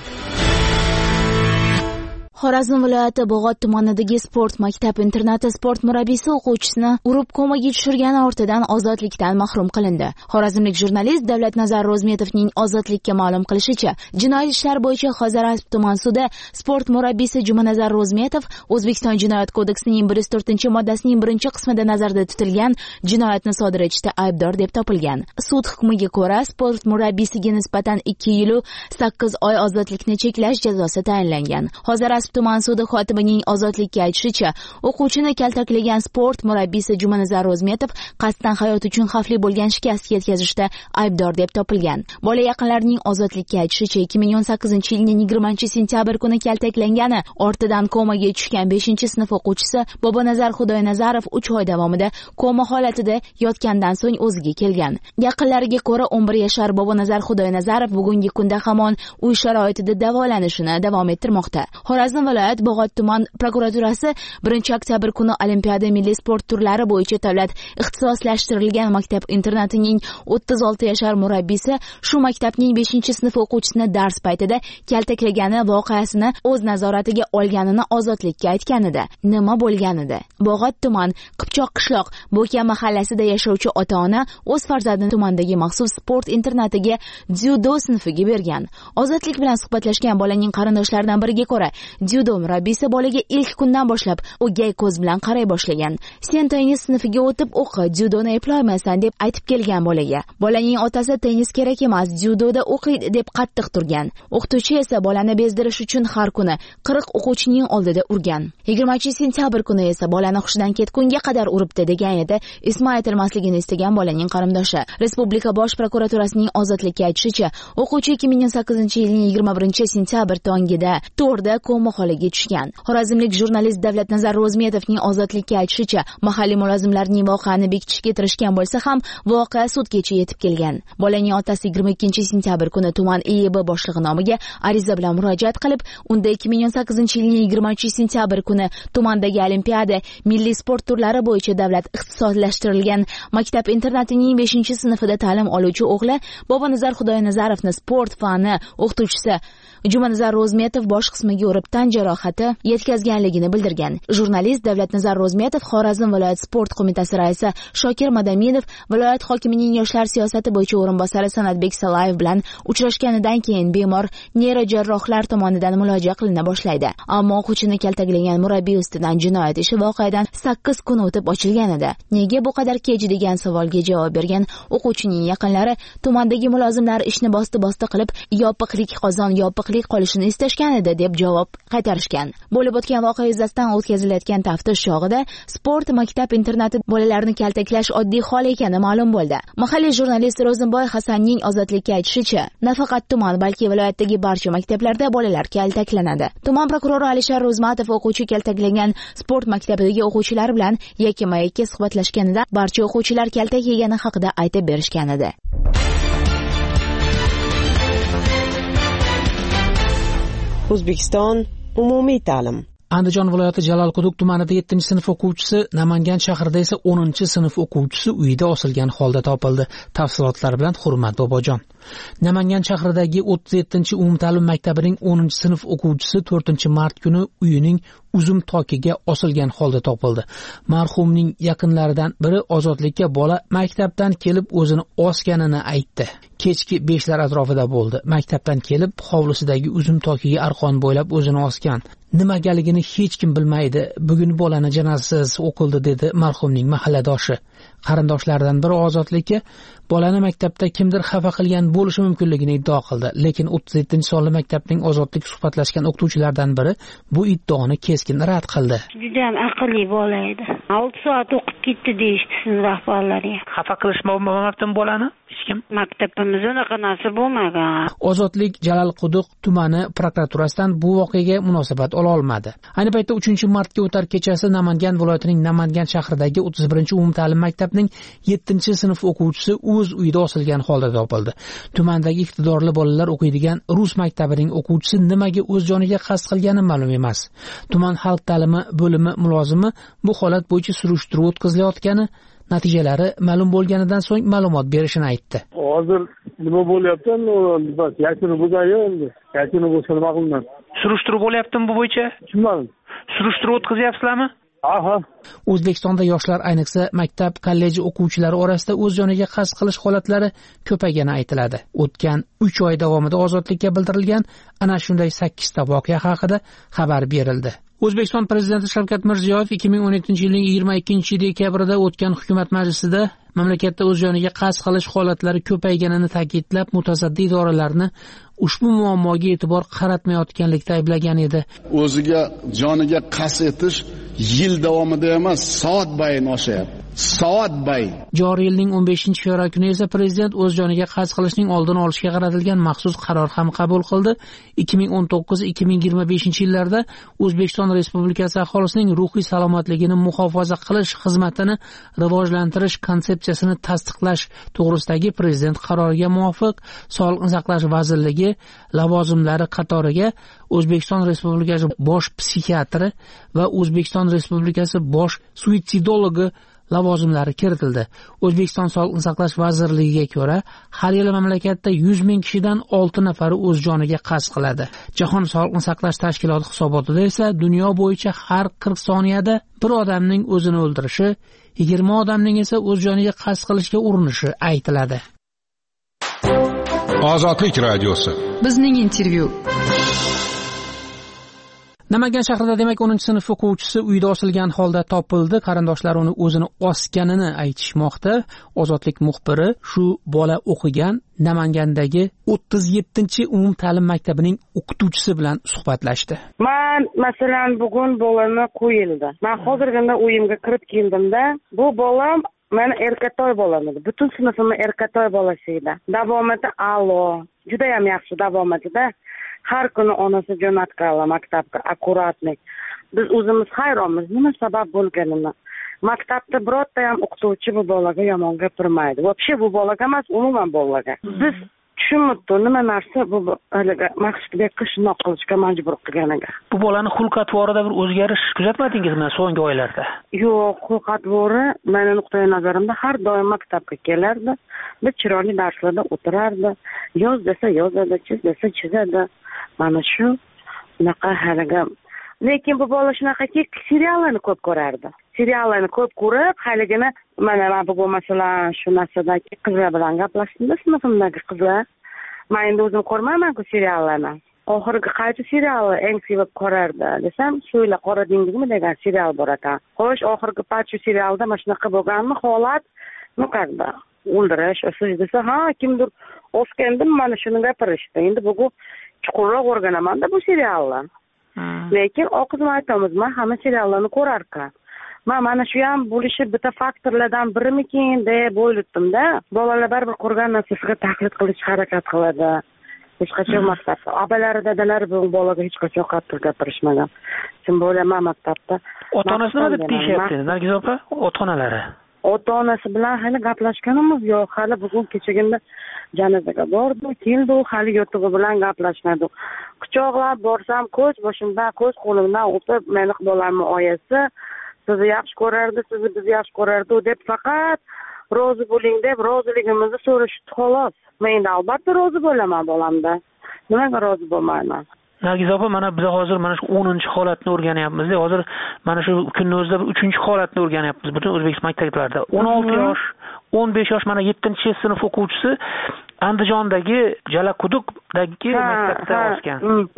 Speaker 14: Xorazm viloyati Bog'ot tumanidagi sport maktab internati sport murabbiysi o'quvchisini urib komaga tushirgani ortidan ozodlikdan mahrum qilindi. Xorazmlik jurnalist Davlatnazar Ro'zmetovning ozodlikka ma'lum qilishicha, jinoyat ishlar bo'yicha Xorazm tuman sudi sport murabbiysi Jumanazar Ro'zmetov O'zbekiston Jinoyat kodeksining bir yuz to'rtinchi moddasining birinchi qismida nazarda tutilgan jinoyatni sodir etishda aybdor deb topilgan. Sud hukmiga ko'ra, sport murabbiysiga nisbatan ikki yil sakkiz oy ozodlikni cheklash jazosi tayinlangan. Hozir tuman sudi xotimining ozodlikka aytishicha, o'quvchini kaltaklagan sport murabbiysi Jumanazar Ro'zmetov qasddan hayot uchun xavfli bo'lgan shikast yetkazishda aybdor deb topilgan. Bola yaqinlarining ozodlikka aytishicha, ikki ming o'n sakkizinchi yilning yigirmanchi sentyabr kuni kaltaklangani ortidan komaga tushgan beshinchi sinf o'quvchisi Bobonazar Xudoynazarov uch oy davomida koma holatida yotgandan so'ng o'ziga kelgan. Yaqinlariga ko'ra, o'n bir yashar Bobonazar Xudoynazarov bugungi kunda hamon uy sharoitida davolanishini davom ettirmoqda. Xorazm viloyat Bog'ot tuman prokuraturasi birinchi oktyabr kuni Olimpiada milliy sport turlari bo'yicha davlat ixtisoslashtirilgan maktab internatining o'ttiz olti yashar murabbiysi shu maktabning beshinchi sinf o'quvchisini dars paytida kaltaklagani voqeasini o'z nazoratiga olganini ozodlikka aytganida. Nima bo'lganida? Bog'ot tuman Qipchoq qishloq Bo'ka mahallasida yashovchi ota-ona o'z farzandini tumandagi maxsus sport internatiga dzyudo sinfiga bergan. Ozodlik bilan suhbatlashgan bolaning qarindoshlaridan biriga ko'ra, dzyudo murabbiysi bolaga ilk kundan boshlab o'gay ko'z bilan qaray boshlagan. Sen tennis sinfiga o'tib o'qi, dzyudoni eplayman deb aytib kelgan bolaga. Bolaning otasi tennis kerak emas, dzyudoda o'qiydi deb qattiq turgan. O'qituvchi esa bolani bezdirish uchun har kuni qirq o'quvchining oldida urgan. yigirmanchi sentyabr kuni esa bolani hushidan ketgunga qadar uribdi degan edi ismi aytilmasligini istagan bolaning qarindoshi. Respublika bosh prokuraturasining ozodlikka aytishicha, o'quvchi ikki ming o'n sakkizinchi yilning yigirma birinchi sentyabr tongida to'rda koma holiga tushgan. Xorazmlik jurnalist Davlatnazar Ro'zmetovning ozodlikka aytishicha, mahalliy mulozimlarning voqeani bekitishga tirishgan bo'lsa ham, voqea sudgacha yetib kelgan. Bolaning otasi yigirma ikkinchi sentyabr kuni tuman E Y B boshlig'i nomiga ariza bilan murojaat qilib, unda ikki ming o'n sakkizinchi yilning yigirmanchi sentyabr kuni tumandagi Olimpiada milliy sport turlari bo'yicha davlat ixtisoslashtirilgan maktab internatining beshinchi sinfida ta'lim oluvchi o'g'li Bobonazar Xudoynazarovni sport fani o'qituvchisi Jumanazar Ro'zmetov bosh qismiga urib tan jarohati yetkazganligini bildirgan. Jurnalist Davlatnazar Ro'zmetov Xorazm viloyat sport qo'mitasi raisi Shokir Madaminov viloyat hokimining yoshlar siyosati bo'yicha o'rinbosari Sanatbek Salayev bilan uchrashganidan keyin bemor neyrojarrohlar tomonidan mulojaat qilina boshlaydi. Ammo o'quvchini kaltaklagan murabbiy ustidan jinoyat ishi voqeadan sakkiz kun o'tib ochilgan edi. Nega bu qadar kech degan savolga javob bergan o'quvchining yaqinlari tumandagi mulozimlar ishni bosti-bosti qilib, yopiqlik qozon yopiq qolishini istashgan edi deb javob qaytarishgan. Bo'lib o'tgan voqea yuzasidan o'tkazilayotgan taftish chog'ida sport maktab internati bolalarni kaltaklash oddiy hol ekani ma'lum bo'ldi. Mahalliy jurnalist Ro'zimboy Hasanning ozodlikka aytishicha, nafaqat tuman, balki viloyatdagi barcha maktablarda bolalar kaltaklanadi. Tuman prokurori Alisher Ro'zmatov o'quvchi kaltaklagan sport maktabidagi o'quvchilar bilan yakkama-yakka suhbatlashganida barcha o'quvchilar kaltak yegani haqida aytib berishgan edi.
Speaker 16: O'zbekiston umumiy ta'lim.
Speaker 11: Andijon viloyati Jalolquduq tumanida yettinchi sinf o'quvchisi, Namangan shahrida esa o'ninchi sinf o'quvchisi uyida osilgan holda topildi. Tafsilotlar bilan Hurmat Bobojon. Namangan shahridagi o'ttiz yettinchi umumta'lim maktabining o'ninchi sinf o'quvchisi to'rtinchi mart kuni uyining uzum tokiga osilgan holda topildi. Marhumning yaqinlaridan biri ozodlikka bola maktabdan kelib o'zini osganini aytdi. Kechki beshlar atrofida bo'ldi. Maktabdan kelib hovlisidagi uzum tokiga arqon bo'ylab o'zini osgan. Nimagaligini hech kim bilmaydi. Bugun bolani janozasi o'qildi dedi marhumning mahalladoshi. Qarindoshlaridan biri ozodlikka bolani maktabda kimdir xafa qilgan bo'lishi mumkinligini iddao qildi. Lekin o'ttiz yettinchi sonli maktabning ozodlik suhbatlashgan o'qituvchilaridan biri bu iddaoni keskin rad qildi.
Speaker 17: Juda ham aqlli bola edi. olti soat o'qib ketdi deyishdi sinf rahbarlari.
Speaker 11: Xafa qilishmabdi bolani? Hech
Speaker 16: kim? Maktabimizda unaqa narsa bo'lmagan.
Speaker 11: Ozodlik Jalolquduq tumani prokuraturasidan bu voqeaga munosabat ola olmadi. Ayni paytda uchinchi martga o'tar kechasi Namangan viloyatining Namangan shahridagi o'ttiz birinchi umumta'lim maktabining yettinchi sinf o'quvchisi o'z uyida osilgan holda topildi. Tumandagi iqtidorli bolalar o'qiydigan rus maktabining o'quvchisi nimaga o'z joniga qasd qilgani ma'lum emas. Tuman xalq ta'limi bo'limi mulozimi bu holat bo'yicha surishtiruv o'tkazilayotgani, natijalari ma'lum bo'lganidan so'ng ma'lumot berishini aytdi.
Speaker 6: Hozir nima bo'lyapti? Bas, yakuni bo'lgan endi. Yakuni bo'lsa nima qilaman?
Speaker 11: Surishtiruv bo'lyaptimi bu bo'yicha?
Speaker 6: Tushunmadim.
Speaker 11: Surishtiruv o'tkazayapsizlarmi?
Speaker 6: Aha.
Speaker 11: O'zbekistonda yoshlar, ayniqsa maktab, kollej o'quvchilari orasida o'z joniga qasd qilish holatlari ko'paygani aytiladi. O'tgan uch oy davomida ozodlikka bildirilgan ana shunday sakkizta voqea haqida xabar berildi. O'zbekiston Prezidenti Shavkat Mirziyoyev ikki ming o'n yettinchi yilning yigirma ikkinchi dekabrida o'tgan hukumat majlisida mamlakatda o'z joniga qasd qilish holatlari ko'payganini ta'kidlab, mutasaddi idoralarni ushbu muammoga e'tibor qaratmayotganlikda ayblagan edi.
Speaker 17: O'ziga joniga qasd etish yil davomida emas, soat bayin oshyapti. Soat bayin.
Speaker 11: Joriy yilning o'n beshinchi fevral kuni esa prezident o'z joniga qasd qilishning oldini olishga qaratilgan maxsus qaror ham qabul qildi. ikki ming o'n to'qqiz ikki ming yigirma beshinchi yillarda O'zbekiston Respublikasi aholisining ruhiy salomatligini muhofaza qilish xizmatini rivojlantirish konsepsiyasini tasdiqlash to'g'risidagi prezident qaroriga muvofiq Sog'liqni saqlash vazirligi lavozimlari qatoriga O'zbekiston Respublikasi bosh psixiatri va O'zbekiston Respublikasi bosh suitsidologi lavozimlari kiritildi. O'zbekiston Sog'liqni saqlash vazirligiga ko'ra, har yili mamlakatda yuz ming kishidan olti nafari o'z joniga qasd qiladi. Jahon Sog'liqni saqlash tashkiloti hisobotida esa dunyo bo'yicha har qirq soniyada bir odamning o'zini o'ldirishi, yigirma odamning esa o'z joniga qasd qilishga urinishi aytiladi.
Speaker 18: Ozodlik radiosi.
Speaker 5: Bizning intervyu.
Speaker 11: Namangan shahrida demak o'ninchi sinf o'quvchisi uyda osilgan holda topildi. Qarindoshlar uni o'zini osganini aytishmoqda. Ozodlik muxbiri shu bola o'qigan Namangandagi o'ttiz yettinchi umumta'lim maktabining o'qituvchisi bilan suhbatlashdi.
Speaker 19: Men masalan bugun bolani qo'yildi. Men hozirgina uyimga kirib keldimda, bu bolam meni erkatoy bolam edi. Butun sinfimning erkatoy bolasi edi. Davomida a'lo, juda ham yaxshi davomida. Har kuni onasi jo'natganlar maktabga akkuratlik. Biz o'zimiz hayronmiz, nima sabab bo'lganini. Maktabda birorta ham o'qituvchi bu bolaga yomon gapirmaydi. Вообще bu bolaga emas, umuman bolaga. Biz tushunmaydi nima narsa bu haliga Maqsudga qishnoq qilishga majbur qilganiga.
Speaker 11: Bu bolani xulq-atvorida bir o'zgarish kuzatmadingizmi so'nggi oylarda?
Speaker 19: Yo'q, xulq-atvori meni nuqtai nazarimda har doim maktabga kelardi. Bir chiroyli darslarda o'tirardi. Yoz desa yozadi, chiz desa chizadi. Mana shu unaqa haliga. Lekin bu bola shunaqaki seriallarni ko'p ko'rardi. Seriallarni ko'p ko'rib, haligini mana men bu masalan shu narsadagi qizlar bilan gaplashdim, sinfimdagi qizlar. Men endi o'zim ko'rmayman-ku seriallarni. Oxirgi qaysi serialni eng sevib ko'rardi desam, shuyla qoradingizmi degan serial bor ekan. Xo'sh, oxirgi pachu serialda mana shunaqa bo'lganmi holat? Ну как бы o'ldirish, o'sish desa, ha, kimdir osgandim, mana shuni gapirishdi. Endi bu chuqurroq o'rganaman-da bu seriallar. Lekin oqizim aytamiz, men hamma seriallarni ko'rarkan. Men mana shu ham bo'lishi bitta faktorlardan birimikin deb o'yladim-da. Bolalar baribir ko'rgan narsasiga taqlid qilishga harakat qiladi. Hech qachon maktabda abalari, dadalari bu bolaga hech qachon qattiq gapirishmagan. Kim bo'laman maktabda.
Speaker 11: Ota-onasi nima deb deyishyapti, Nargiz opa? Ota-onalari.
Speaker 19: Ota-onasi bilan hali gaplashganimiz yo'q. Hali bugun kechagina janozaga bordi, keldi, hali yo'tig'i bilan gaplashmadi. Quchoqlab borsam, ko'z boshimdan, ko'z qo'limdan o'tib, meni bolamni oyasi sizni yaxshi ko'rardi, sizni biz yaxshi ko'rardi deb faqat rozi bo'ling deb roziligimizni so'rashdi xolos. Men albatta rozi bo'laman bolamda. Nimaga rozi bo'lmayman?
Speaker 11: Nargiz opa, mana biz hozir mana shu o'ninchi holatni o'rganyapmiz. Hozir mana shu kunning o'zida uchinchi holatni o'rganyapmiz butun O'zbekiston maktablarida. o'n olti yosh, o'n besh yosh mana yettinchi sinf o'quvchisi Andijondagi Jalolquduqdagi maktabda o'sgan.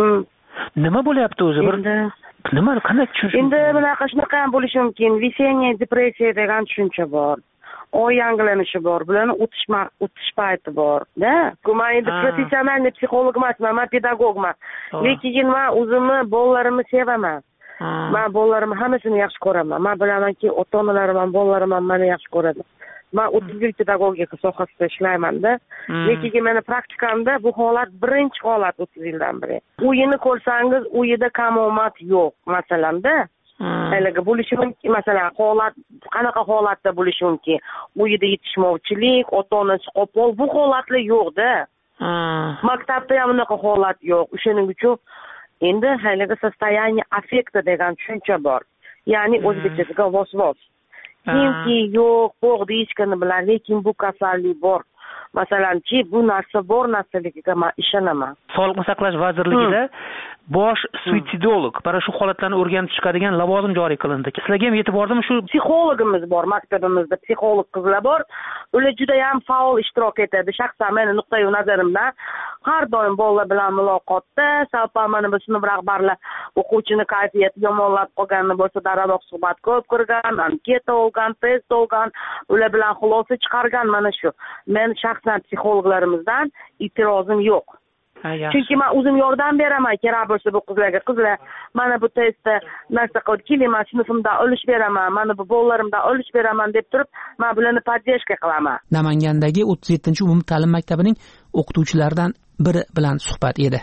Speaker 11: Nima bo'lyapti o'zi? Bir nima, qanday tushunish?
Speaker 19: Endi bunaqa shunaqa ham bo'lishi mumkin. Vесенняя depressiya degan tushuncha bor. Oy yangilanishi bor, bularni o'tish o'tish payti bor-da. Men endi professional psixolog emasman, men pedagogman. Lekin men o'zimni bolalarimni sevaman. Men bolalarimni hammasini yaxshi ko'raman. Men bilamanki, ota-onalarim ham bolalarim ham meni yaxshi ko'radi. man o'ttiz yil pedagogika sohasida ishlayman-da. Lekin meni praktikamda bu holat birinchi holat o'ttiz yildan beri. Uyini ko'rsangiz, uyida kamomad yo'q, masalanda. Haliga bo'lishi mumkin, masalan, holat qanaqa holatda bo'lishi mumkin? Uyida yetishmovchilik, ota-onasi qo'pol, bu holatlar yo'q-da. Maktabda ham unaqa holat yo'q. O'shaning uchun endi haliga состояние affekta degan tushuncha bor. Ya'ni o'zbekchasiga vos-vos. Kimki yo'q, bo'g'di hechkini bilan, lekin bu kasallik bor. Masalanchi, bu narsa bor narsaligiga men ishonaman.
Speaker 11: Sog'liqni saqlash vazirligida bosh suitsidolog, mana shu holatlarni o'rganib chiqadigan lavozim joriy qilindi. Sizlarga ham yetib bordimi shu?
Speaker 19: Psixologimiz bor, maktabimizda psixolog qizlar bor. Ular juda ham faol ishtirok etadi. Shaxsan meni nuqtai nazarimdan har doim bolalar bilan muloqotda, salpam mana bu sinf rahbarlar o'quvchini kayfiyati yomonlab qolganini bo'lsa, daravoq suhbat ko'p qilgan, anketa olgan, test olgan, ular bilan xulosa chiqargan mana shu. Men shaxsan psixologlarimizdan e'tirozim yo'q. Chunki men o'zim yordam beraman, kerak bo'lsa bu qizlarga, qizlar mana bu testda narsa qilib keling, men sinfimdan ulush beraman, mana bu bolalarimdan ulush beraman deb turib, men bularni podдержка qilaman.
Speaker 11: Namangandagi o'ttiz yettinchi umumiy ta'lim maktabining o'qituvchilaridan biri bilan suhbat edi.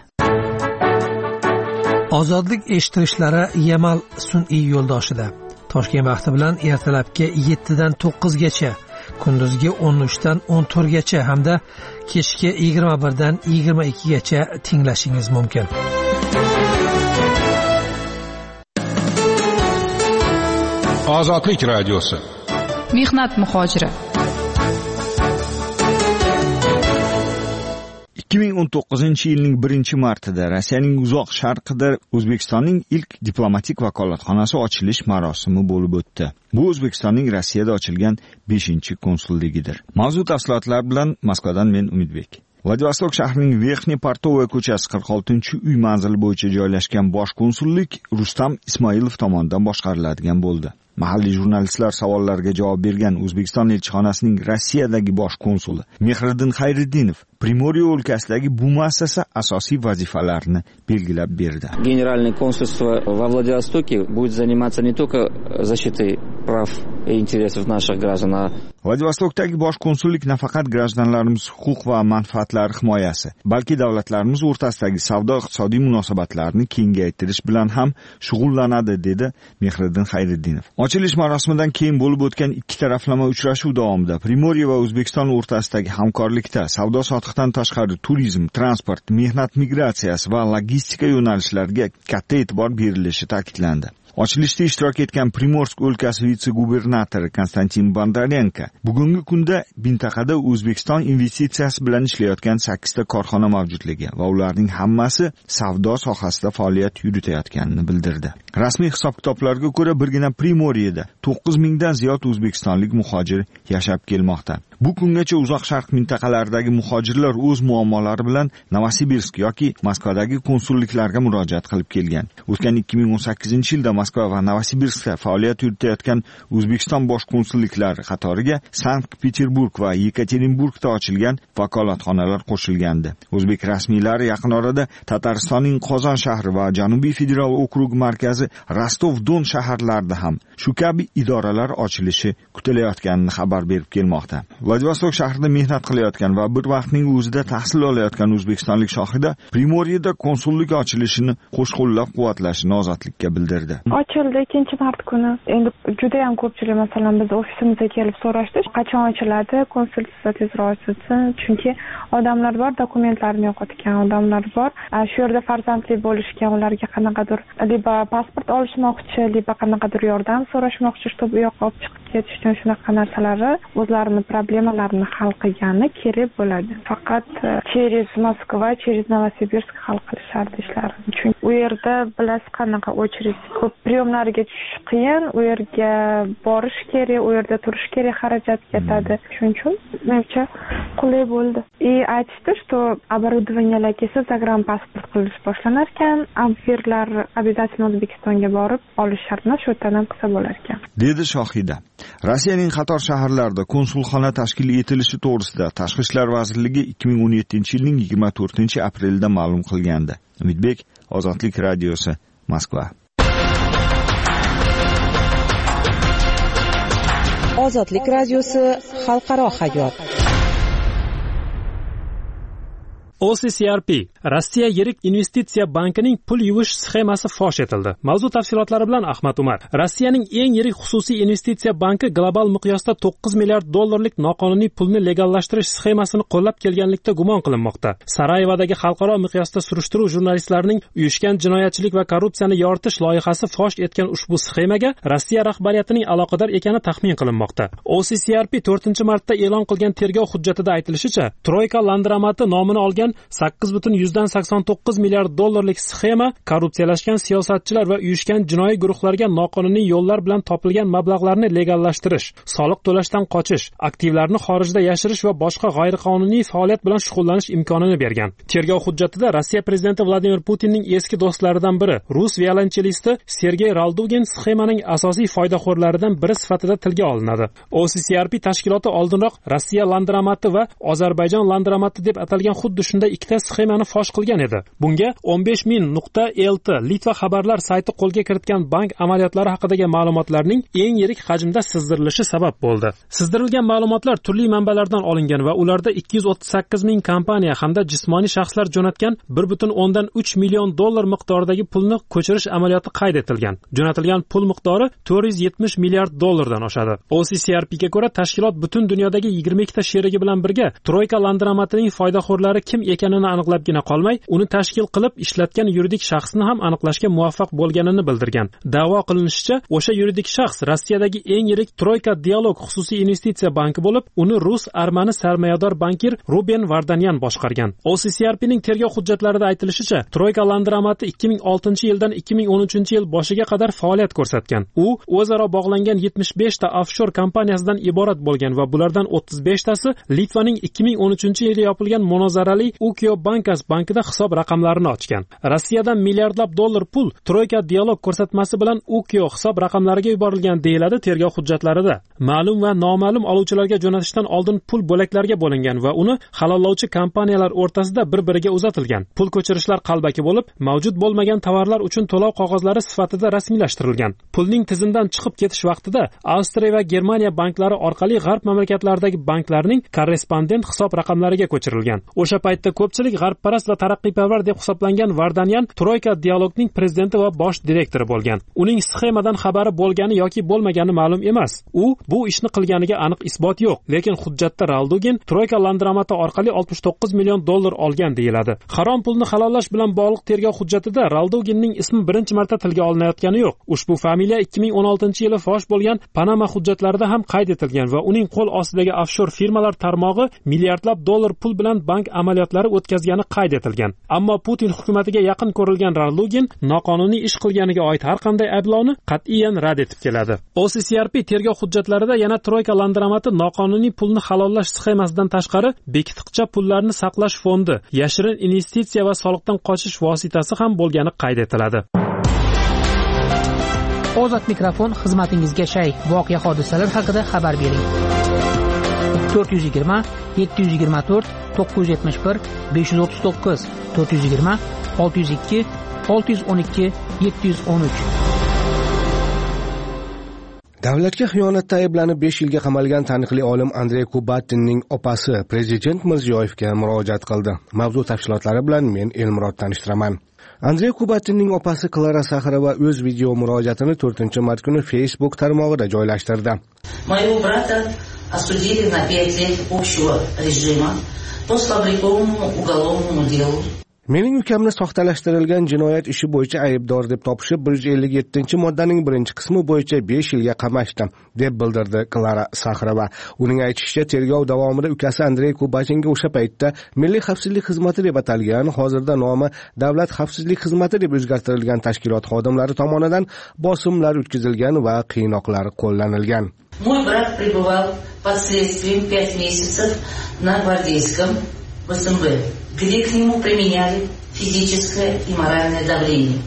Speaker 15: Ozodlik eshittirishlari Yamal sun'iy yo'ldoshida. Toshkent vaqti bilan ertalabki yettidan to'qqizgacha, kunduzgi o'n uchdan o'n to'rtgacha hamda kechki yigirma birdan yigirma ikkigacha tinglashingiz mumkin.
Speaker 18: Ozodlik radiosi.
Speaker 5: Mehnat muhojiri.
Speaker 20: ikki ming o'n to'qqizinchi yilning birinchi martida Rossiyaning uzoq sharqida O'zbekistonning ilk diplomatik vakolatxonasi ochilish marosimi bo'lib o'tdi. Bu O'zbekistonning Rossiyada ochilgan beshinchi konsulligidir. Mavzu tafsilotlar bilan Moskvadan men Umidbek. Vladivostok shahrining Verxniy Portovoy ko'chasi qirq oltinchi uy manzili bo'yicha joylashgan bosh konsullik Rustam Ismoilov tomonidan boshqariladigan bo'ldi. Mahalliy jurnalistlar savollariga javob bergan O'zbekiston elchixonasining Rossiyadagi bosh konsuli Mehriddin Xayriddinov Primorye o'lkasidagi bu muassasa asosiy vazifalarni belgilab berdi.
Speaker 21: Генеральное консульство во Владивостоке будет заниматься не только защитой прав и интересов наших граждан, а
Speaker 20: Vladivostokdagi bosh konsullik nafaqat grajdanlarimiz huquq va manfaatlari himoyasi, balki davlatlarimiz o'rtasidagi savdo-iqtisodiy munosabatlarni kengaytirish bilan ham shug'ullanadi, dedi Mehriddin Xayriddinov. Ochilish marosimidan keyin bo'lib o'tgan ikki taraflama uchrashuv davomida Primorye va O'zbekiston o'rtasidagi hamkorlikda savdo-sotiqdan tashqari turizm, transport, mehnat migratsiyasi va logistika yo'nalishlariga katta e'tibor berilishi ta'kidlandi. Ochilishda ishtirok etgan Primorsk o'lkasi vitse-gubernatori Konstantin Bondarenko bugungi kunda mintaqada O'zbekiston investitsiyasi bilan ishlayotgan sakkizta korxona mavjudligi va ularning hammasi savdo sohasida faoliyat yuritayotganini bildirdi. Rasmiy hisob-kitoblarga ko'ra birgina Primoryeda to'qqiz mingdan ziyod o'zbekistonlik muhojir yashab kelmoqda. Bu kungacha uzoq sharq mintaqalaridagi muhojirlar o'z muammolari bilan Novosibirsk yoki Moskvadagi konsulliklarga murojaat qilib kelgan. O'tgan ikki ming o'n sakkizinchi yilda Moskva va Novosibirskda faoliyat yuritayotgan O'zbekiston bosh konsulliklari qatoriga Sankt-Peterburg va Yekaterinburgda ochilgan vakolatxonalar qo'shilgandi. O'zbek rasmiylari yaqin orada Tataristonning Qozon shahri va Janubiy federal okrug markazi Rostov-Don shaharlarida ham shu kabi idoralar ochilishi kutilayotganini xabar berib kelmoqda. Vladivostok shahrida mehnat qilayotgan va bir vaqtning o'zida tahsil olayotgan o'zbekistonlik Shohida Primoryeda konsullik ochilishini qo'shqo'llab-quvvatlashini ozodlikka bildirdi.
Speaker 22: Ochildi ikkinchi mart kuni. Endi juda ham ko'pchilik masalan biz ofisimizga kelib so'rashdi, qachon ochiladi, konsulsiya tezroq ochilsin, chunki odamlar bor, dokumentlarini yo'qotgan odamlar bor. Shu yerda farzandli bo'lishgan, ularga qanaqadir liba pasport olishmoqchi, liba qanaqadir yordam so'rashmoqchi, чтобы u yoqqa olib chiqib ketish uchun shunaqa narsalari o'zlarini problemalarini hal qilgani kerak bo'ladi. Faqat через Moskva, через Novosibirsk hal qilishardi ishlarini. Chunki u yerda bilasiz qanaqa очередь ko'p, priyomlarga tushish qiyin, u yerga borish kerak, u yerda turish kerak, xarajat ketadi. Shuning uchun menimcha qulay bo'ldi. И aytishdi, что оборудованиялар kelsa загранпаспорт qilish boshlanar ekan, abverlar обязательно O'zbekistonga borib olish shartni shu yerdan ham qilsa bo'lar ekan.
Speaker 20: Dedi Shohida. Rossiyaning qator shaharlarida konsulxona tashkil etilishi to'g'risida Tashqi ishlar vazirligi ikki ming o'n yettinchi yilning yigirma to'rtinchi aprelida ma'lum qilgandi. Umidbek, Ozodlik radiosi, Moskva.
Speaker 2: Ozodlik radiosi xalqaro hayot.
Speaker 3: O C C R P Rossiya yirik investitsiya bankining pul yuvish sxemasi fosh etildi. Mavzu tafsilotlari bilan Ahmad Umar. Rossiyaning eng yirik xususiy investitsiya banki global miqyosda to'qqiz milliard dollarlik noqonuniy pulni legallashtirish sxemasini qo'llab kelganlikda gumon qilinmoqda. Sarayevadagi xalqaro miqyosda surishtiruv jurnalistlarining uyushgan jinoyatchilik va korrupsiyani yoritish loyihasi fosh etgan ushbu sxemaga Rossiya rahbariyatining aloqador ekani taxmin qilinmoqda. O C C R P to'rtinchi martda e'lon qilgan tergov hujjatida aytilishicha, Troika Landramati nomini olgan sakkiz butun yuzdan sakson to'qqiz milliard dollarlik sxema korrupsiyalashgan siyosatchilar va uyushgan jinoiy guruhlarga noqonuniy yo'llar bilan topilgan mablag'larni legallashtirish, soliq to'lashdan qochish, aktivlarni xorijda yashirish va boshqa g'ayriqonuniy faoliyat bilan shug'ullanish imkonini bergan. Tergov hujjatida Rossiya prezidenti Vladimir Putinning eski do'stlaridan biri, rus violonchelisti Sergey Raldugin sxemaning asosiy foydaxo'rlaridan biri sifatida tilga olinadi. O C C R P tashkiloti oldinroq Rossiya Landramati va Ozarbayjon Landramati deb atalgan xuddi shunday ikkita sxemani fosh qilgan edi. Bunga o'n besh ming nuqta L T Litva xabarlar sayti qo'lga kiritgan bank amaliyotlari haqidagi ma'lumotlarning eng yirik hajmda sizdirilishi sabab bo'ldi. Sizdirilgan ma'lumotlar turli manbalardan olingan va ularda ikki yuz o'ttiz sakkiz ming kompaniya hamda jismoniy shaxslar jo'natgan bir butun o'ndan uch million dollar miqdoridagi pulni ko'chirish amaliyoti qayd etilgan. Jo'natilgan pul miqdori to'rt yuz yetmish milliard dollardan oshadi. O C C R P ga ko'ra tashkilot butun dunyodagi yigirma ikkita sherigi bilan birga Troika Landramatining foydaxo'rlari kim ekanini aniqlabgina qolmay, uni tashkil qilib ishlatgan yuridik shaxsni ham aniqlashga muvaffaq bo'lganini bildirgan. Da'vo qilinishicha, o'sha yuridik shaxs Rossiyadagi eng yirik Troika Dialog xususiy investitsiya banki bo'lib, uni rus armani sarmoyador bankir Ruben Vardanyan boshqargan. O C C R P ning tergov hujjatlarida aytilishicha, Troika Landramati ikki ming oltinchi yildan ikki ming o'n uchinchi yil boshiga qadar faoliyat ko'rsatgan. U o'zaro bog'langan yetmish besh ta offshor kompaniyasidan iborat bo'lgan va bulardan o'ttiz besh tasi Litvaning ikki ming o'n uchinchi yilda yopilgan monozarali Ukio Bankas bankida hisob raqamlarini ochgan. Rossiyadan milliardlab dollar pul Troika Dialog ko'rsatmasi bilan Ukio hisob raqamlariga yuborilgan deyiladi tergov hujjatlarida. Ma'lum va noma'lum oluvchilarga jo'natishdan oldin pul bo'laklarga bo'lingan va uni halollovchi kompaniyalar o'rtasida bir-biriga uzatilgan. Pul ko'chirishlar qalbaki bo'lib, mavjud bo'lmagan tovarlar uchun to'lov qog'ozlari sifatida rasmiylashtirilgan. Pulning tizimdan chiqib ketish vaqtida Avstriya va Germaniya banklari orqali g'arb mamlakatlaridagi banklarning korrespondent hisob raqamlariga ko'chirilgan. O'sha paytda ko'pchilik g'arbparast va taraqqiyparvar deb hisoblangan Vardanyan Troika Dialogning prezidenti va bosh direktori bo'lgan. Uning sxemadan xabari bo'lgani yoki bo'lmagani ma'lum emas. U bu ishni qilganiga aniq isbot yo'q, lekin hujjatda Raldugin Troika Landramati orqali oltmish to'qqiz million dollar olgan deyiladi. Harom pulni halollash bilan bog'liq tergov hujjatida Ralduginning ismi birinchi marta tilga olinayotgani yo'q. Ushbu familiya ikki ming o'n oltinchi yili fosh bo'lgan Panama hujjatlarida ham qayd etilgan va uning qo'l ostidagi offshor firmalar tarmog'i milliardlab dollar pul bilan bank amaliyotlari o'tkazgani qayd etilgan. Ammo Putin hukumatiga yaqin ko'rilgan Raldugin noqonuniy ish qilganiga oid har qanday ayblovni qat'iyan rad etib keladi. O C C R P tergov hujjatlarida yana Troika Landramati noqonuniy pulni halollash sxemasidan tashqari bekitiqcha pullarni saqlash fondi, yashirin investitsiya va soliqdan qochish vositasi ham bo'lgani qayd etiladi.
Speaker 11: Ozod mikrofon xizmatingizga shay. Voqea hodisalar haqida xabar bering. to'rt yuz yigirma yetti yuz yigirma to'rt to'qqiz yuz yetmish bir besh yuz o'ttiz to'qqiz to'rt yuz yigirma olti yuz ikki olti yuz o'n ikki yetti yuz o'n uch.
Speaker 1: Davlatga xiyonatda ayblanib besh yilga qamalgan taniqli olim Andrey Kubatinning opasi prezident Mirziyoyevga murojaat qildi. Mavzu tafsilotlari bilan men Elmurod tanishtiraman. Andrey Kubatinning opasi Klara Saxarova o'z video murojaatini to'rtinchi mart kuni Facebook tarmog'ida joylashtirdi.
Speaker 23: Моего брата осудили на пять лет общего режима по сфабрикованному уголовному делу.
Speaker 1: Mening ukamni soxtalashtirilgan jinoyat ishi bo'yicha aybdor deb topishib bir yuz ellik yettinchi moddaning birinchi qismi bo'yicha besh yilga qamashdi, deb bildirdi Klara Saxarova. Uning aytishicha, tergov davomida ukasi Andrey Kubatinga o'sha paytda Milliy xavfsizlik xizmati deb atalgan, hozirda nomi Davlat xavfsizlik xizmati deb o'zgartirilgan tashkilot xodimlari tomonidan bosimlar o'tkazilgan va qiynoqlar qo'llanilgan.
Speaker 23: Мой брат пребывал под следствием пять месяцев на Гвардейском в СМБ, где к нему применяли физическое и моральное давление.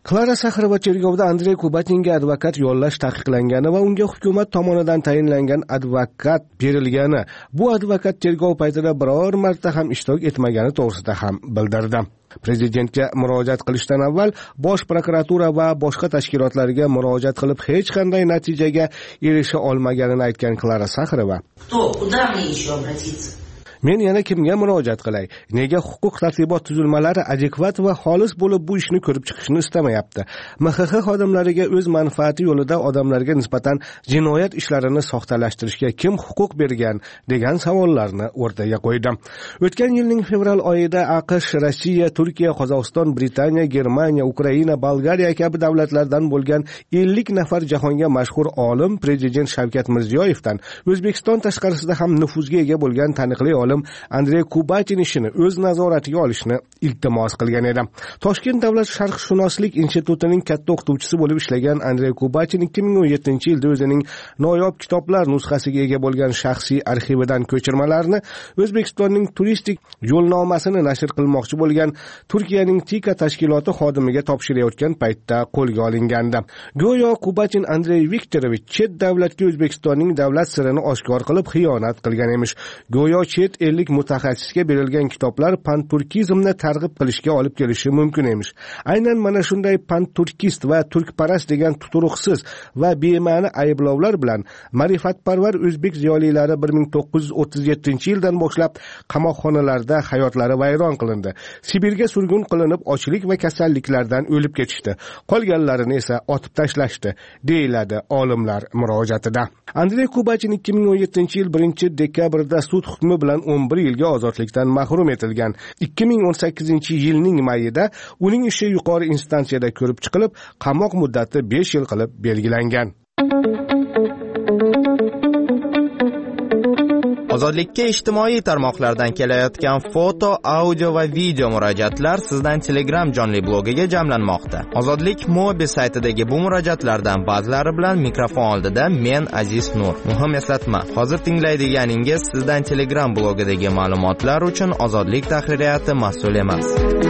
Speaker 1: Klara Saxarova chergovda Andrey Kubatinga advokat yollash taqiqlangani va unga hukumat tomonidan tayinlangan advokat berilgani, bu advokat chergov paytida biror marta ham ishtirok etmagani to'g'risida ham bildirdi. Prezidentga murojaat qilishdan avval Bosh prokuratura va boshqa tashkilotlarga murojaat qilib hech qanday natijaga erisha olmaganini aytgan Klara Saxarova.
Speaker 23: Кто, куда мне еще обратиться?
Speaker 1: Men yana kimga murojaat qilay? Nega huquq tartibot tuzilmalari adekvat va xolis bo'lib bu ishni ko'rib chiqishni istamayapti? M X X xodimlariga o'z manfaati yo'lida odamlarga nisbatan jinoyat ishlarini soxtalashtirishga kim huquq bergan degan savollarni o'rtaga qo'ydi. O'tgan yilning fevral oyida AQSh, Rossiya, Turkiya, Qozog'iston, Britaniya, Germaniya, Ukraina, Bolgariya kabi davlatlardan bo'lgan ellik nafar jahonga mashhur olim prezident Shavkat Mirziyoyevdan O'zbekiston tashqarisida ham nufuzga ega bo'lgan taniqli olim Andrey Kubatin ishini o'z nazoratiga olishni iltimos qilgan edi. Toshkent davlat sharqshunoslik institutining katta o'qituvchisi bo'lib ishlagan Andrey Kubatin ikki ming o'n yettinchi yilda o'zining noyob kitoblar nusxasiga ega bo'lgan shaxsiy arxividan ko'chirmalarni O'zbekistonning turistik yo'lnomasini nashr qilmoqchi bo'lgan Turkiyaning Tika tashkiloti xodimiga topshirayotgan paytda qo'lga olingandi. Go'yo Kubatin Andrey Viktorovich chet davlatga O'zbekistonning davlat sirini oshkor qilib xiyonat qilgan emish. Go'yo chet ellik mutaxassisga berilgan kitoblar panturkizmni targ'ib qilishga olib kelishi mumkin emish. Aynan mana shunday panturkist va turkparast degan tuturuqsiz va bema'ni ayblovlar bilan ma'rifatparvar o'zbek ziyolilari bir ming to'qqiz yuz o'ttiz yettinchi yildan boshlab qamoqxonalarda hayotlari vayron qilindi. Sibirga surgun qilinib, ochlik va kasalliklardan o'lib ketishdi. Qolganlarini esa otib tashlashdi, deyiladi olimlar murojaatida. Andrey Kubatin ikki ming o'n yettinchi yil birinchi dekabrda sud hukmi bilan o'n bir yilga ozodlikdan mahrum etilgan. ikki ming o'n sakkizinchi yilning mayida uning ishi yuqori instansiyada ko'rib chiqilib, qamoq muddati besh yil qilib belgilangan.
Speaker 7: Ozodlikka ijtimoiy tarmoqlardan kelayotgan foto, audio va video murojaatlar sizdan Telegram jonli blogiga jamlanmoqda. Ozodlik Mobi saytidagi bu murojaatlardan ba'zilari bilan mikrofon oldida men Aziz Nur. Muhim eslatma, hozir tinglaydiganingiz sizdan Telegram blogidagi ma'lumotlar uchun Ozodlik tahririyati mas'ul emas.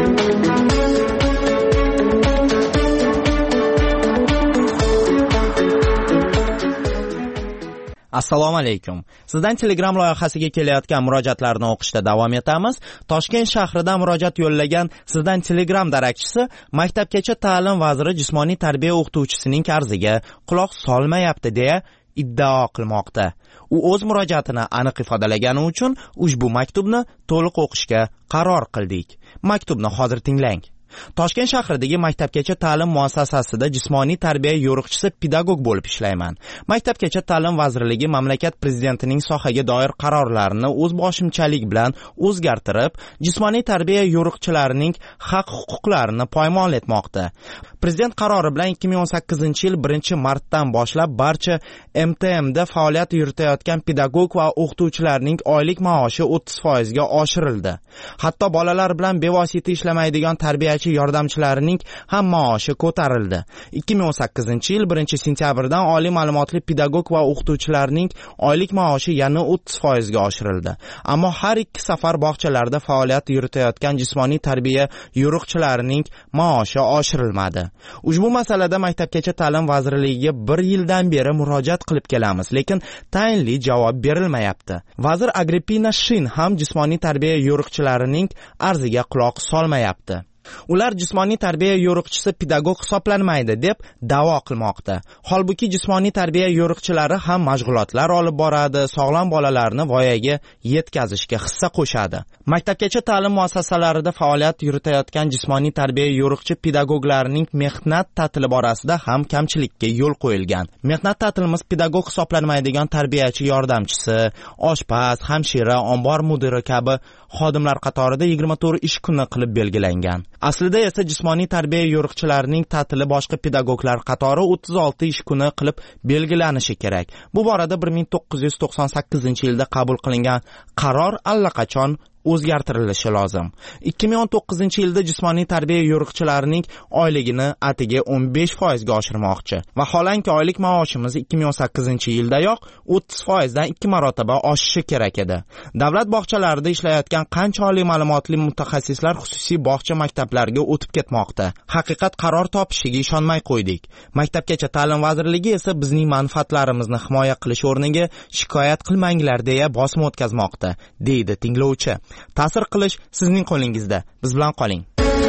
Speaker 7: Assalomu alaykum. Sizdan Telegram loyihasiga kelayotgan murojaatlarni o'qishda davom etamiz. Toshkent shahridan murojaat yo'llagan sizdan Telegram darakchisi Maktabgacha ta'lim vaziri jismoniy tarbiya o'qituvchisining arziga quloq solmayapti deya iddao qilmoqda. U o'z murojaatini aniq ifodalagani uchun ushbu maktubni to'liq o'qishga qaror qildik. Maktubni hozir tinglang. Toshkent shahridagi Maktabgacha ta'lim muassasasida jismoniy tarbiya yo'riqchisi pedagog bo'lib ishlayman. Maktabgacha ta'lim vazirligi mamlakat prezidentining sohaga doir qarorlarini o'z boshimchalik bilan o'zgartirib, jismoniy tarbiya yo'riqchilarining haq-huquqlarini poymol etmoqda. Prezident qarori bilan ikki ming o'n sakkizinchi yil birinchi martdan boshlab barcha M T M'da faoliyat yuritayotgan pedagog va o'qituvchilarning oylik maoshi o'ttiz foizga oshirildi. Hatto bolalar bilan bevosita ishlamaydigan tarbiyachi yordamchilarining ham maoshi ko'tarildi. ikki ming o'n sakkizinchi yil birinchi sentyabrdan oliy ma'lumotli pedagog va o'qituvchilarning oylik maoshi yana o'ttiz foizga oshirildi. Ammo har ikki safar bog'chalarda faoliyat yuritayotgan jismoniy tarbiya yo'riqchilarining maoshi oshirilmadi. Ushbu masalada Maktabgacha ta'lim vazirligiga bir yildan beri murojaat qilib kelamiz, lekin tayinli javob berilmayapti. Vazir Agrippina Shin ham jismoniy tarbiya yo'riqchilarining arziga quloq solmayapti. Ular jismoniy tarbiya yo'riqchisi pedagog hisoblanmaydi deb da'vo qilmoqda. Holbuki jismoniy tarbiya yo'riqchilari ham mashg'ulotlar olib boradi, sog'lom bolalarni voyaga yetkazishga hissa qo'shadi. Maktabgacha ta'lim muassasalarida faoliyat yuritayotgan jismoniy tarbiya yo'riqchi pedagoglarning mehnat ta'tili borasida ham kamchilikka yo'l qo'yilgan. Mehnat ta'tilimiz pedagog hisoblanmaydigan tarbiyachi yordamchisi, oshpaz, hamshira, ombor mudiri kabi xodimlar qatorida yigirma to'rt ish kuni qilib belgilangan. Aslida esa jismoniy tarbiya yo'riqchilarining ta'tili boshqa pedagoglar qatori o'ttiz olti ish kuni qilib belgilanishi kerak. Bu borada bir ming to'qqiz yuz to'qson sakkizinchi yilda qabul qilingan qaror allaqachon o'zgartirilishi lozim. ikki ming o'n to'qqizinchi yilda jismoniy tarbiya yo'riqchilarining oyligini atigi o'n besh foizga oshirmoqchi. Vaholanki oylik maoshimiz ikki ming o'n sakkizinchi yildayoq o'ttiz foizdan ikki marotaba oshishi kerak edi. Davlat bog'chalarida ishlayotgan qancha oliy ma'lumotli mutaxassislar xususiy bog'cha maktablarga o'tib ketmoqda. Haqiqat qaror topishiga ishonmay qo'ydik. Maktabgacha ta'lim vazirligi esa bizning manfaatlarimizni himoya qilish o'rniga shikoyat qilmanglar deya bosim o'tkazmoqda, deydi tinglovchi. Ta'sir qilish sizning qo'lingizda. Biz bilan qoling.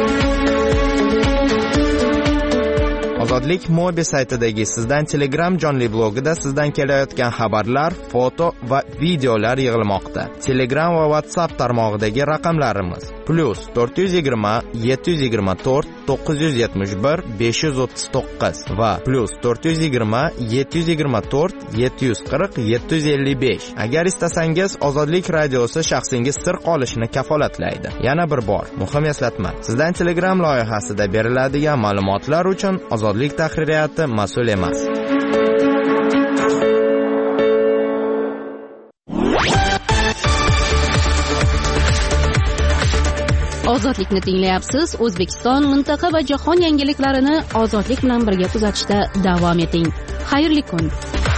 Speaker 7: Ozodlik Mobi saytidagi sizdan Telegram jonli blogida sizdan kelayotgan xabarlar, foto va videolar yig'ilmoqda. Telegram va WhatsApp tarmog'idagi raqamlarimiz plus to'rt yuz yigirma yetti yuz yigirma to'rt to'qqiz yuz yetmish bir besh yuz o'ttiz to'qqiz va plus to'rt yuz yigirma yetti yuz yigirma to'rt yetti yuz qirq yetti yuz ellik besh. Agar istasangiz Ozodlik radiosi shaxsingiz sir qolishini kafolatlaydi. Yana bir bor muhim eslatma. Sizdan Telegram loyihasida beriladigan ma'lumotlar uchun Ozodlik tahririyati mas'ul emas.
Speaker 4: Ozodlikni tinglayapsiz. O'zbekiston, mintaqa va jahon yangiliklarini ozodlik bilan birga kuzatishda davom eting. Xayrli kun.